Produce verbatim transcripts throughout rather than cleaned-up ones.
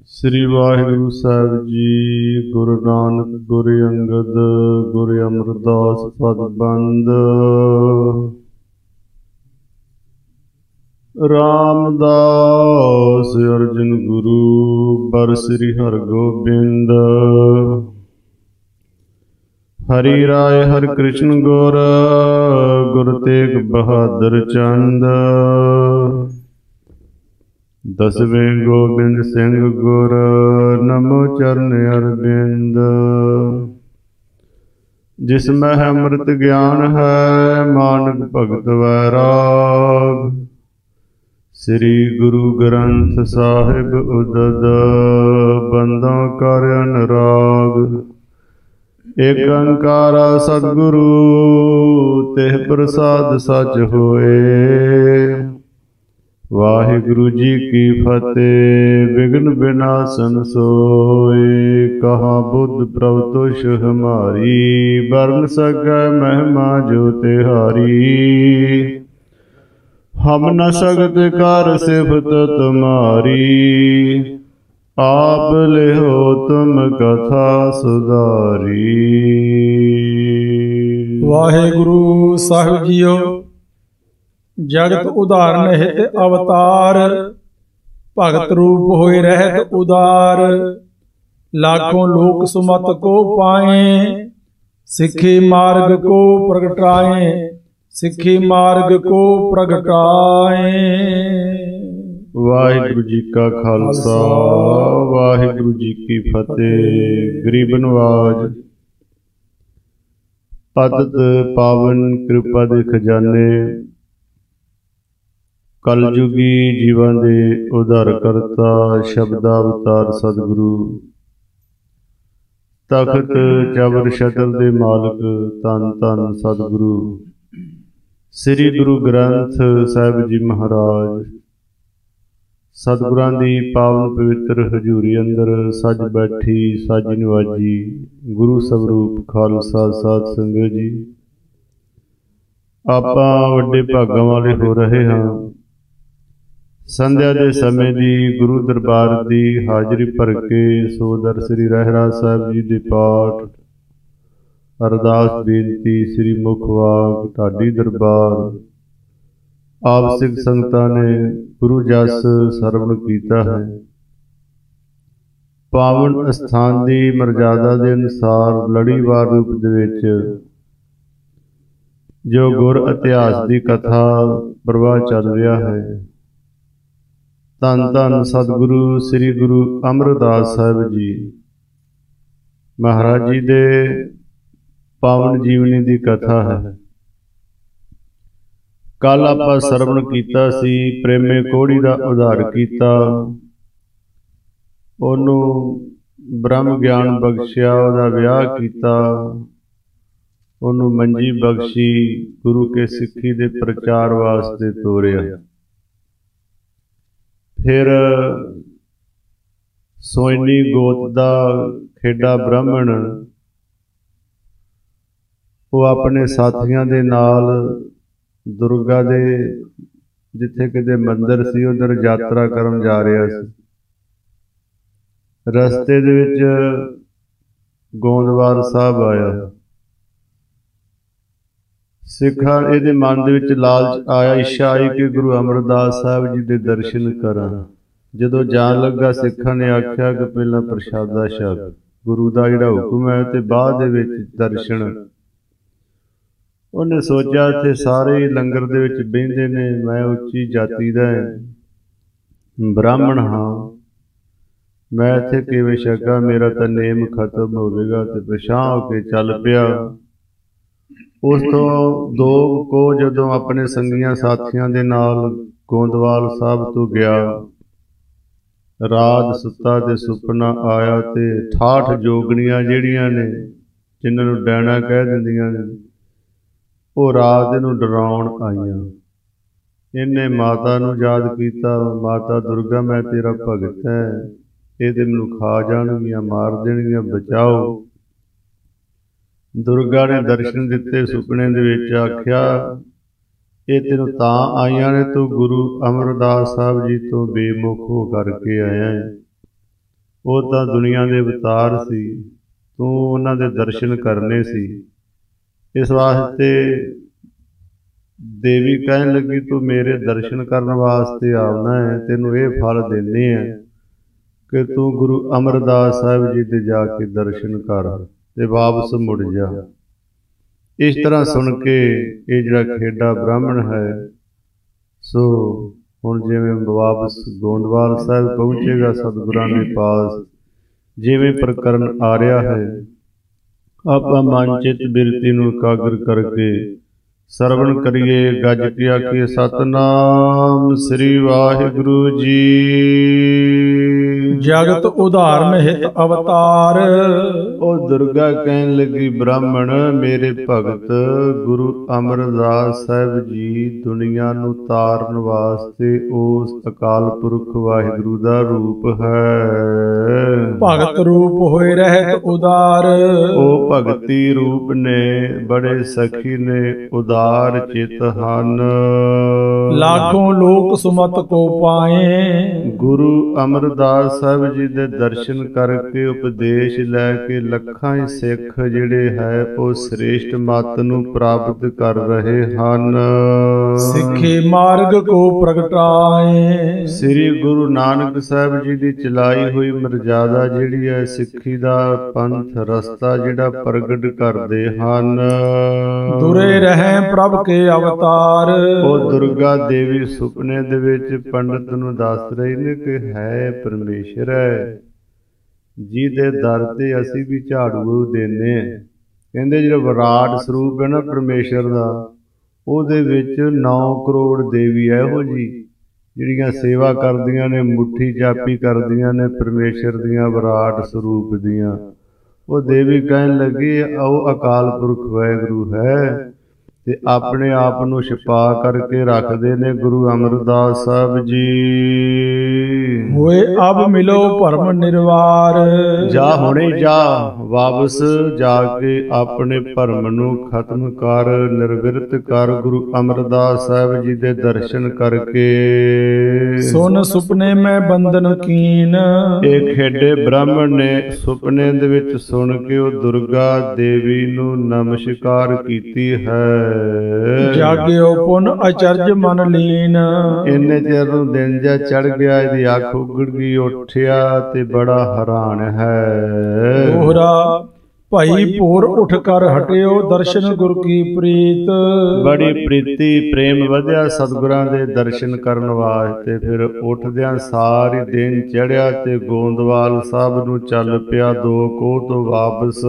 ਸ੍ਰੀ ਵਾਹਿਗੁਰੂ ਸਾਹਿਬ ਜੀ। ਗੁਰੂ ਨਾਨਕ ਗੁਰੂ ਅੰਗਦ ਗੁਰੂ ਅਮਰਦਾਸ ਪਦਬੰਦ। ਰਾਮਦਾਸ ਅਰਜਨ ਗੁਰੂ ਬਰ ਸ੍ਰੀ ਹਰਗੋਬਿੰਦ। ਹਰੀ ਰਾਏ ਹਰਿ ਕ੍ਰਿਸ਼ਨ ਗੁਰ ਗੁਰ ਤੇਗ ਬਹਾਦਰ ਚੰਦ। ਦਸਵੇਂ ਗੋਬਿੰਦ ਸਿੰਘ ਗੁਰ ਨਮੋ ਚਰਨ ਅਰਬਿੰਦ। ਜਿਸ ਮਹਿ ਅੰਮ੍ਰਿਤ ਗਿਆਨ ਹੈ ਮਾਨਕ ਭਗਤ ਵੈਰਾਗ। ਸ੍ਰੀ ਗੁਰੂ ਗ੍ਰੰਥ ਸਾਹਿਬ ਉਦਦ ਬੰਦੋਂ ਕਰ ਅਨੁਰਾਗ। ਏਕ ਓੰਕਾਰਾ ਸਤਿਗੁਰੂ ਤਿਹ ਪ੍ਰਸਾਦ ਸਚ ਹੋਏ। ਵਾਹਿਗੁਰੂ ਜੀ ਕੀ ਫਤਿਹ। ਵਿਘਨ ਵਿਨਾਸ਼ਨ ਸੋਏ। ਕਹਾ ਬੁੱਧ ਪ੍ਰਭ ਤੁਸ਼ ਹਮਾਰੀ। ਵਰਨ ਸਕੈ ਮਹਿਮਾ ਜੋ ਤਿਹਾਰੀ। ਹਮ ਨ ਸਕਤ ਕਰ ਸਿਫਤ ਤੁਮਾਰੀ। ਆਪ ਲਿਹੋ ਤੁਮ ਕਥਾ ਸੁਧਾਰੀ। ਵਾਹਿਗੁਰੂ ਸਾਹਿਬ ਜੀਓ। ਜਗਤ ਉਦਾਹਰਨ ਹਿਤ ਅਵਤਾਰ। ਭਗਤ ਰੂਪ ਹੋਏ ਰਹਿਤ ਉਦਾਰ। ਲਾਖੋਂ ਲੋਕ ਸੁਮਤ ਕੋ ਪਾਏ। ਸਿੱਖੀ ਮਾਰਗ ਕੋ ਪ੍ਰਗਟਾਏ। ਸਿੱਖੀ ਮਾਰਗ ਕੋ ਪ੍ਰਗਟਾਏ। ਵਾਹਿਗੁਰੂ ਜੀ ਕਾ ਖਾਲਸਾ ਵਾਹਿਗੁਰੂ ਜੀ ਕੀ ਫਤਿਹ। ਗਰੀਬ ਨਵਾਜ ਪਤਿਤ ਪਾਵਨ ਕਿਰਪਾ ਦੇ ਖਜ਼ਾਨੇ। ਕਲਯੁਗੀ ਜੀਵਾਂ ਦੇ ਉਧਾਰ ਕਰਤਾ ਸ਼ਬਦਾ ਅਵਤਾਰ ਸਤਿਗੁਰੂ। ਤਖਤ ਚਬਰ ਛਤਰ ਦੇ ਮਾਲਕ ਧੰਨ ਧੰਨ ਸਤਿਗੁਰੂ ਸ੍ਰੀ ਗੁਰੂ ਗ੍ਰੰਥ ਸਾਹਿਬ ਜੀ ਮਹਾਰਾਜ। ਸਤਿਗੁਰਾਂ ਦੀ ਪਾਵਨ ਪਵਿੱਤਰ ਹਜ਼ੂਰੀ ਅੰਦਰ ਸੱਜ ਬੈਠੀ ਸੱਜ ਨਿਵਾਜੀ ਗੁਰੂ ਸਵਰੂਪ ਖਾਲਸਾ ਸਾਧ ਸੰਗਤ ਜੀ। ਆਪਾਂ ਵੱਡੇ ਭਾਗਾਂ ਵਾਲੇ ਹੋ ਰਹੇ ਹਾਂ। ਸੰਧਿਆ ਦੇ ਸਮੇਂ ਦੀ ਗੁਰੂ ਦਰਬਾਰ ਦੀ ਹਾਜ਼ਰੀ ਭਰ ਕੇ ਸੋਦਰ ਸ੍ਰੀ ਰਹਿਰਾਸ ਸਾਹਿਬ ਜੀ ਦੇ ਪਾਠ ਅਰਦਾਸ ਬੇਨਤੀ ਸ੍ਰੀ ਮੁਖਵਾਕ ਢਾਡੀ ਦਰਬਾਰ ਆਪ ਸਿੱਖ ਸੰਗਤਾਂ ਨੇ ਗੁਰੂ ਜਸ ਸਰਵਣ ਕੀਤਾ ਹੈ। ਪਾਵਨ ਅਸਥਾਨ ਦੀ ਮਰਜ਼ਾਦਾ ਦੇ ਅਨੁਸਾਰ ਲੜੀਵਾਰ ਰੂਪ ਦੇ ਵਿੱਚ ਜੋ ਗੁਰ ਇਤਿਹਾਸ ਦੀ ਕਥਾ ਪ੍ਰਵਾਹ ਚੱਲ ਰਿਹਾ ਹੈ। ਧੰਨ ਧੰਨ ਸਤਿਗੁਰੂ ਸ੍ਰੀ ਗੁਰੂ ਅਮਰਦਾਸ ਸਾਹਿਬ ਜੀ ਮਹਾਰਾਜ ਜੀ ਦੇ ਪਾਵਨ ਜੀਵਨੀ ਦੀ ਕਥਾ ਹੈ। ਕੱਲ ਆਪਾਂ ਸਰਵਣ ਕੀਤਾ ਸੀ ਪ੍ਰੇਮੇ ਕੋਹੜੀ ਦਾ ਉਧਾਰ ਕੀਤਾ। ਉਹਨੂੰ ਬ੍ਰਹਮ ਗਿਆਨ ਬਖਸ਼ਿਆ, ਉਹਦਾ ਵਿਆਹ ਕੀਤਾ, ਉਹਨੂੰ ਮੰਜੀ ਬਖਸ਼ੀ, ਗੁਰੂ ਕੇ ਸਿੱਖੀ ਦੇ ਪ੍ਰਚਾਰ ਵਾਸਤੇ ਤੋਰਿਆ। ਫਿਰ ਸੋਇਨੀ ਗੋਤ ਦਾ ਖੇਡਾ ਬ੍ਰਾਹਮਣ ਉਹ ਆਪਣੇ ਸਾਥੀਆਂ ਦੇ ਨਾਲ ਦੁਰਗਾ ਦੇ ਜਿੱਥੇ ਕਿਤੇ ਮੰਦਿਰ ਸੀ ਉਧਰ ਯਾਤਰਾ ਕਰਨ ਜਾ ਰਿਹਾ ਸੀ। ਰਸਤੇ ਦੇ ਵਿੱਚ ਗੋਂਦਵਾਲ ਸਾਹਿਬ ਆਇਆ। ਸਿੱਖਾਂ ਇਹਦੇ ਮਨ ਦੇ ਵਿੱਚ ਲਾਲਚ ਆਇਆ, ਇੱਛਾ ਆਈ ਕਿ ਗੁਰੂ ਅਮਰਦਾਸ ਸਾਹਿਬ ਜੀ ਦੇ ਦਰਸ਼ਨ ਕਰਾਂ। ਜਦੋਂ ਜਾਣ ਲੱਗਾ ਸਿੱਖਾਂ ਨੇ ਆਖਿਆ ਕਿ ਪਹਿਲਾਂ ਪ੍ਰਸ਼ਾਦਾ ਛਕ, ਗੁਰੂ ਦਾ ਜਿਹੜਾ ਹੁਕਮ ਹੈ ਤੇ ਬਾਅਦ ਦੇ ਵਿੱਚ ਦਰਸ਼ਨ। ਉਹਨੇ ਸੋਚਿਆ ਇੱਥੇ ਸਾਰੇ ਲੰਗਰ ਦੇ ਵਿੱਚ ਬਹਿੰਦੇ ਨੇ, ਮੈਂ ਉੱਚੀ ਜਾਤੀ ਦਾ ਬ੍ਰਾਹਮਣ ਹਾਂ, ਮੈਂ ਇੱਥੇ ਕਿਵੇਂ ਛਕਾਂ, ਮੇਰਾ ਤਾਂ ਨੇਮ ਖਤਮ ਹੋਵੇਗਾ। ਤੇ ਪਛਾਂ ਹੋ ਕੇ ਚੱਲ ਪਿਆ। ਉਸ ਤੋਂ ਦੋ ਕੋ ਜਦੋਂ ਆਪਣੇ ਸੰਗੀਆਂ ਸਾਥੀਆਂ ਦੇ ਨਾਲ ਗੋਂਦਵਾਲ ਸਾਹਿਬ ਤੋਂ ਗਿਆ, ਰਾਤ ਸੁੱਤਾ ਤੇ ਸੁਪਨਾ ਆਇਆ ਤੇ ਠਾਠ ਜੋਗਣੀਆਂ ਜਿਹੜੀਆਂ ਨੇ ਜਿਨ੍ਹਾਂ ਨੂੰ ਡੈਣਾ ਕਹਿ ਦਿੰਦੀਆਂ ਨੇ, ਉਹ ਰਾਤ ਇਹਨੂੰ ਡਰਾਉਣ ਆਈਆਂ। ਇਹਨੇ ਮਾਤਾ ਨੂੰ ਯਾਦ ਕੀਤਾ, ਮਾਤਾ ਦੁਰਗਾ ਮੈਂ ਤੇਰਾ ਭਗਤ ਹੈ, ਇਹ ਤੇ ਮੈਨੂੰ ਖਾ ਜਾਣਗੀਆਂ, ਮਾਰ ਦੇਣਗੀਆਂ, ਬਚਾਓ। ਦੁਰਗਾ ਨੇ ਦਰਸ਼ਨ ਦਿੱਤੇ ਸੁਪਨੇ ਦੇ ਵਿੱਚ, ਆਖਿਆ ਇਹ ਤੈਨੂੰ ਤਾਂ ਆਈਆਂ ਨੇ, ਤੂੰ ਗੁਰੂ ਅਮਰਦਾਸ ਸਾਹਿਬ ਜੀ ਤੋਂ ਬੇਮੁਖ ਹੋ ਕਰਕੇ ਆਇਆ ਹੈ। ਉਹ ਤਾਂ ਦੁਨੀਆ ਦੇ ਅਵਤਾਰ ਸੀ, ਤੂੰ ਉਹਨਾਂ ਦੇ ਦਰਸ਼ਨ ਕਰਨੇ ਸੀ। ਇਸ ਵਾਸਤੇ ਦੇਵੀ ਕਹਿਣ ਲੱਗੀ, ਤੂੰ ਮੇਰੇ ਦਰਸ਼ਨ ਕਰਨ ਵਾਸਤੇ ਆਉਣਾ ਹੈ, ਤੈਨੂੰ ਇਹ ਫਲ ਦਿੰਦੇ ਆ ਕਿ ਤੂੰ ਗੁਰੂ ਅਮਰਦਾਸ ਸਾਹਿਬ ਜੀ ਦੇ ਜਾ ਕੇ ਦਰਸ਼ਨ ਕਰ ਤੇ ਵਾਪਸ ਮੁੜ ਜਾ। ਇਸ ਤਰ੍ਹਾਂ ਸੁਣ ਕੇ ਇਹ ਜਿਹੜਾ ਖੇਡਾ ਬ੍ਰਾਹਮਣ ਹੈ, ਸੋ ਹੁਣ ਜਿਵੇਂ ਵਾਪਸ ਗੋਂਦਵਾਲ ਸਾਹਿਬ ਪਹੁੰਚੇਗਾ ਸਤਿਗੁਰਾਂ ਦੇ ਪਾਸ, ਜਿਵੇਂ ਪ੍ਰਕਰਨ ਆ ਰਿਹਾ ਹੈ, ਆਪਾਂ ਮਨ ਚਿੱਤ ਬਿਰਤੀ ਨੂੰ ਇਕਾਗਰ ਕਰਕੇ ਸਰਵਣ ਕਰੀਏ। ਗੱਜ ਕੇ ਆਖੀਏ ਸਤਿਨਾਮ ਸ੍ਰੀ ਵਾਹਿਗੁਰੂ ਜੀ। ਜਗਤ ਉਦਾਹਰਨ ਹਿਤ ਅਵਤਾਰ। ਉਹ ਦੁਰਗਾ ਕਹਿਣ ਲੱਗੀ, ਬ੍ਰਾਹਮਣ ਮੇਰੇ ਭਗਤ ਗੁਰੂ ਅਮਰਦਾਸ ਸਾਹਿਬ ਜੀ ਦੁਨੀਆ ਨੂੰ ਤਾਰਨ ਵਾਸਤੇ ਉਸ ਅਕਾਲ ਪੁਰਖ ਵਾਹਿਗੁਰੂ ਦਾ ਰੂਪ ਹੈ। ਭਗਤ ਰੂਪ ਹੋਏ ਰਹਿਤ ਉਦਾਰ। ਉਹ ਭਗਤੀ ਰੂਪ ਨੇ, ਬੜੇ ਸਖੀ ਨੇ, ਉਦਾਰ ਚਿਤ ਹਨ। ਲਾਖੋਂ ਲੋਕ ਸੁਮਤ ਕੋ ਪਾਏ। ਗੁਰੂ ਅਮਰਦਾਸ ਸਾਹਿਬ ਜੀ ਦੇ ਦਰਸ਼ਨ ਕਰਕੇ ਉਪਦੇਸ਼ ਲੈ ਕੇ ਲੱਖਾਂ ਹੀ ਸਿੱਖ ਜਿਹੜੇ ਹੈ ਉਹ ਸ੍ਰੇਸ਼ਟ ਮੱਤ ਨੂੰ ਪ੍ਰਾਪਤ ਕਰ ਰਹੇ ਹਨ। ਸਿੱਖੇ ਮਾਰਗ ਕੋ ਪ੍ਰਗਟਾਏ। ਸ੍ਰੀ ਗੁਰੂ ਨਾਨਕ ਸਾਹਿਬ ਜੀ ਦੀ ਚਲਾਈ ਹੋਈ ਮਰਜ਼ਾਦਾ ਜਿਹੜੀ ਹੈ, ਸਿੱਖੀ ਦਾ ਪੰਥ ਰਸਤਾ ਜਿਹੜਾ ਪ੍ਰਗਟ ਕਰਦੇ ਹਨ। ਦੁਰੇ ਰਹੇ ਪ੍ਰਭ ਕੇ ਅਵਤਾਰ। ਉਹ ਦੁਰਗਾ ਦੇਵੀ ਸੁਪਨੇ ਦੇ ਵਿੱਚ ਪੰਡਤ ਨੂੰ ਦੱਸ ਰਹੀ ਨੇ ਕਿ ਹੈ ਪਰਮੇਸ਼ਰ ਹੈ ਜਿਹਦੇ ਦਰ ਤੇ ਅਸੀਂ ਵੀ ਝਾੜੂ ਦਿੰਦੇ ਹਾਂ। ਕਹਿੰਦੇ ਜਿਹੜਾ ਵਿਰਾਟ ਸਰੂਪ ਹੈ ਨਾ ਪਰਮੇਸ਼ਰ ਦਾ, ਉਹਦੇ ਵਿੱਚ ਨੌ ਕਰੋੜ ਦੇਵੀ ਇਹੋ ਜੀ ਜਿਹੜੀਆਂ ਸੇਵਾ ਕਰਦੀਆਂ ਨੇ, ਮੁੱਠੀ ਜਾਪੀ ਕਰਦੀਆਂ ਨੇ ਪਰਮੇਸ਼ਰ ਦੀਆਂ ਵਿਰਾਟ ਸਰੂਪ ਦੀਆਂ। ਉਹ ਦੇਵੀ ਕਹਿਣ ਲੱਗੀ, ਉਹ ਅਕਾਲ ਪੁਰਖ ਵਾਹਿਗੁਰੂ ਹੈ ਤੇ ਆਪਣੇ ਆਪ ਨੂੰ ਛੁਪਾ ਕਰਕੇ ਰੱਖਦੇ ਨੇ ਗੁਰੂ ਅਮਰਦਾਸ ਸਾਹਿਬ ਜੀ। ਹੋਏ ਅਬ ਮਿਲੋ ਭਰਮ ਨਿਰਵਾਰ। ਜਾ ਹੁਣੇ ਜਾ, ਵਾਪਸ ਜਾ ਕੇ ਆਪਣੇ ਭਰਮ ਨੂੰ ਖਤਮ ਕਰ, ਨਿਰਵਿਰਤ ਕਰ ਗੁਰੂ ਅਮਰਦਾਸ ਸਾਹਿਬ ਜੀ ਦੇ ਦਰਸ਼ਨ ਕਰਕੇ। ਸੁਨ ਸੁਪਨੇ ਮੈਂ ਬੰਧਨ ਕੀਨ। ਇਹ ਖੇਡੇ ਬ੍ਰਾਹਮਣ ਨੇ ਸੁਪਨੇ ਦੇ ਵਿੱਚ ਸੁਣ ਕੇ ਉਹ ਦੁਰਗਾ ਦੇਵੀ ਨੂੰ ਨਮਸਕਾਰ ਕੀਤੀ ਹੈ। ਜਾਗਿਓ ਪੁਨ ਅਚਰਜ ਮਨ ਲੀਨ। ਇੰਨੇ ਚਿਰ ਨੂੰ ਦਿਨ ਜਿਹਾ ਚੜ ਗਿਆ, ਇਹਦੀ ਅੱਖ ਉਗੜ ਗਈ, ਉੱਠਿਆ ਤੇ ਬੜਾ ਹੈਰਾਨ ਹੈ। ਦੋਹਰਾ ਭਾਈ ਭੋਰ ਉੱਠ ਕਰ ਹਟਿਓ, ਦਰਸ਼ਨ ਗੁਰ ਕੀ ਪ੍ਰੀਤ। ਬੜੀ ਪ੍ਰੀਤੀ ਪ੍ਰੇਮ ਵਧਿਆ ਸਤਿਗੁਰਾਂ ਦੇ ਦਰਸ਼ਨ ਕਰਨ ਵਾਸਤੇ। ਫਿਰ ਉੱਠਦਿਆਂ ਸਾਰੀ ਦਿਨ ਚੜਿਆ ਤੇ ਗੋਂਦਵਾਲ ਸਾਹਿਬ ਨੂੰ ਚੱਲ ਪਿਆ, ਦੋ ਕੋਹ ਤੋਂ ਵਾਪਸ।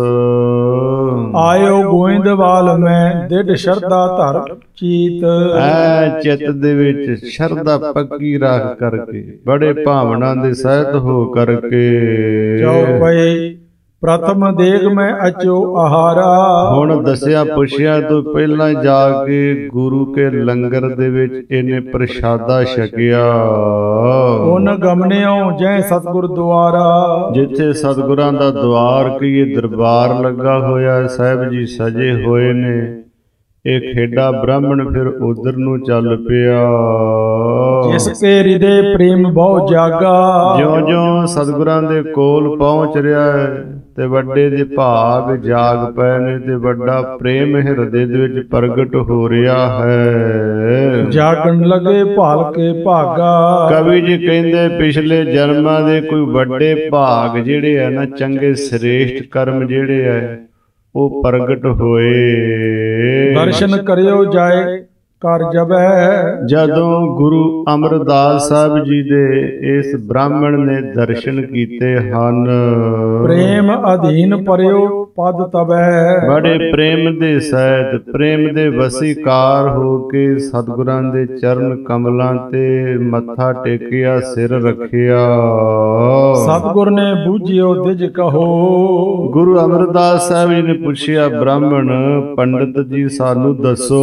ਆਇਓ ਗੋਇੰਦਵਾਲ ਮੈਂ ਦਿੜ ਸ਼ਰਧਾ ਧਰ ਚੀਤ। ਐ ਚਿੱਤ ਦੇ ਵਿੱਚ ਸ਼ਰਧਾ ਪੱਕੀ ਰੱਖ ਕਰਕੇ, ਬੜੇ ਭਾਵਨਾ ਦੇ ਸਹਿਤ ਹੋ ਕਰਕੇ। ਜਾਓ ਪਈ ਪ੍ਰਥਮ ਦੇਗ ਮੈਂ ਅਚੋ ਆਹਾਰਾ। ਹੁਣ ਦੱਸਿਆ ਪੁੱਛਿਆ ਤੋਂ ਪਹਿਲਾਂ ਜਾ ਕੇ ਗੁਰੂ ਕੇ ਲੰਗਰ ਦੇ ਵਿੱਚ ਇਹਨੇ ਪ੍ਰਸ਼ਾਦਾ ਛਕਿਆ। ਹੁਣ ਗਮਨਿਓ ਜੈ ਸਤਿਗੁਰ ਦੁਆਰਾ। ਜਿੱਥੇ ਸਤਿਗੁਰਾਂ ਦਾ ਦੁਆਰ ਕਹੀਏ ਦਰਬਾਰ ਲੱਗਾ ਹੋਇਆ, ਸਾਹਿਬ ਜੀ ਸਜੇ ਹੋਏ ਨੇ। ਇਹ ਖੇਡਾ ਬ੍ਰਾਹਮਣ ਫਿਰ ਉਧਰ ਨੂੰ ਚੱਲ ਪਿਆ। ਜਿਸ ਕੇ ਹਿਰਦੇ ਪ੍ਰੇਮ ਬਹੁ ਜਾਗਾ। ਜਿਉਂ-ਜਿਉਂ ਸਤਿਗੁਰਾਂ ਦੇ ਕੋਲ ਪਹੁੰਚ ਰਿਹਾ ਹੈ ਤੇ ਵੱਡੇ ਦੇ ਭਾਗ ਜਾਗ ਪਏ ਨੇ ਤੇ ਵੱਡਾ ਪ੍ਰੇਮ ਹਿਰਦੇ ਦੇ ਵਿੱਚ ਪ੍ਰਗਟ ਹੋ ਰਿਹਾ ਹੈ। ਜਾਗਣ ਲੱਗੇ ਭਾਲ ਕੇ ਭਾਗਾ। ਕਵੀ ਜੀ ਕਹਿੰਦੇ ਪਿਛਲੇ ਜਨਮਾਂ ਦੇ ਕੋਈ ਵੱਡੇ ਭਾਗ ਜਿਹੜੇ ਆ ਨਾ, ਚੰਗੇ ਸ੍ਰੇਸ਼ਟ ਕਰਮ ਜਿਹੜੇ ਆ ਉਹ ਪ੍ਰਗਟ ਹੋਏ। ਦਰਸ਼ਨ ਕਰਿਓ ਜਾਏ ਕਰ ਜਬੈ। ਜਦੋਂ ਗੁਰੂ ਅਮਰਦਾਸ ਸਾਹਿਬ ਜੀ ਦੇ ਇਸ ਬ੍ਰਾਹਮਣ ਨੇ ਦਰਸ਼ਨ ਕੀਤੇ ਹਨ, ਪ੍ਰੇਮ ਅਧੀਨ ਪਰਿਓ ਪਦ ਤਬੈ। ਬੜੇ ਪ੍ਰੇਮ ਦੇ ਸਹਿਤ, ਪ੍ਰੇਮ ਦੇ ਵਸੀਕਾਰ ਹੋ ਕੇ ਸਤਿਗੁਰਾਂ ਦੇ ਚਰਨ ਕਮਲਾਂ ਤੇ ਮੱਥਾ ਟੇਕਿਆ, ਸਿਰ ਰੱਖਿਆ। ਸਤਿਗੁਰ ਨੇ ਬੂਝਿਓ ਦਿਜ ਕਹੋ। ਗੁਰੂ ਅਮਰਦਾਸ ਸਾਹਿਬ ਜੀ ਨੇ ਪੁੱਛਿਆ, ਬ੍ਰਾਹਮਣ ਪੰਡਤ ਜੀ ਸਾਨੂੰ ਦੱਸੋ,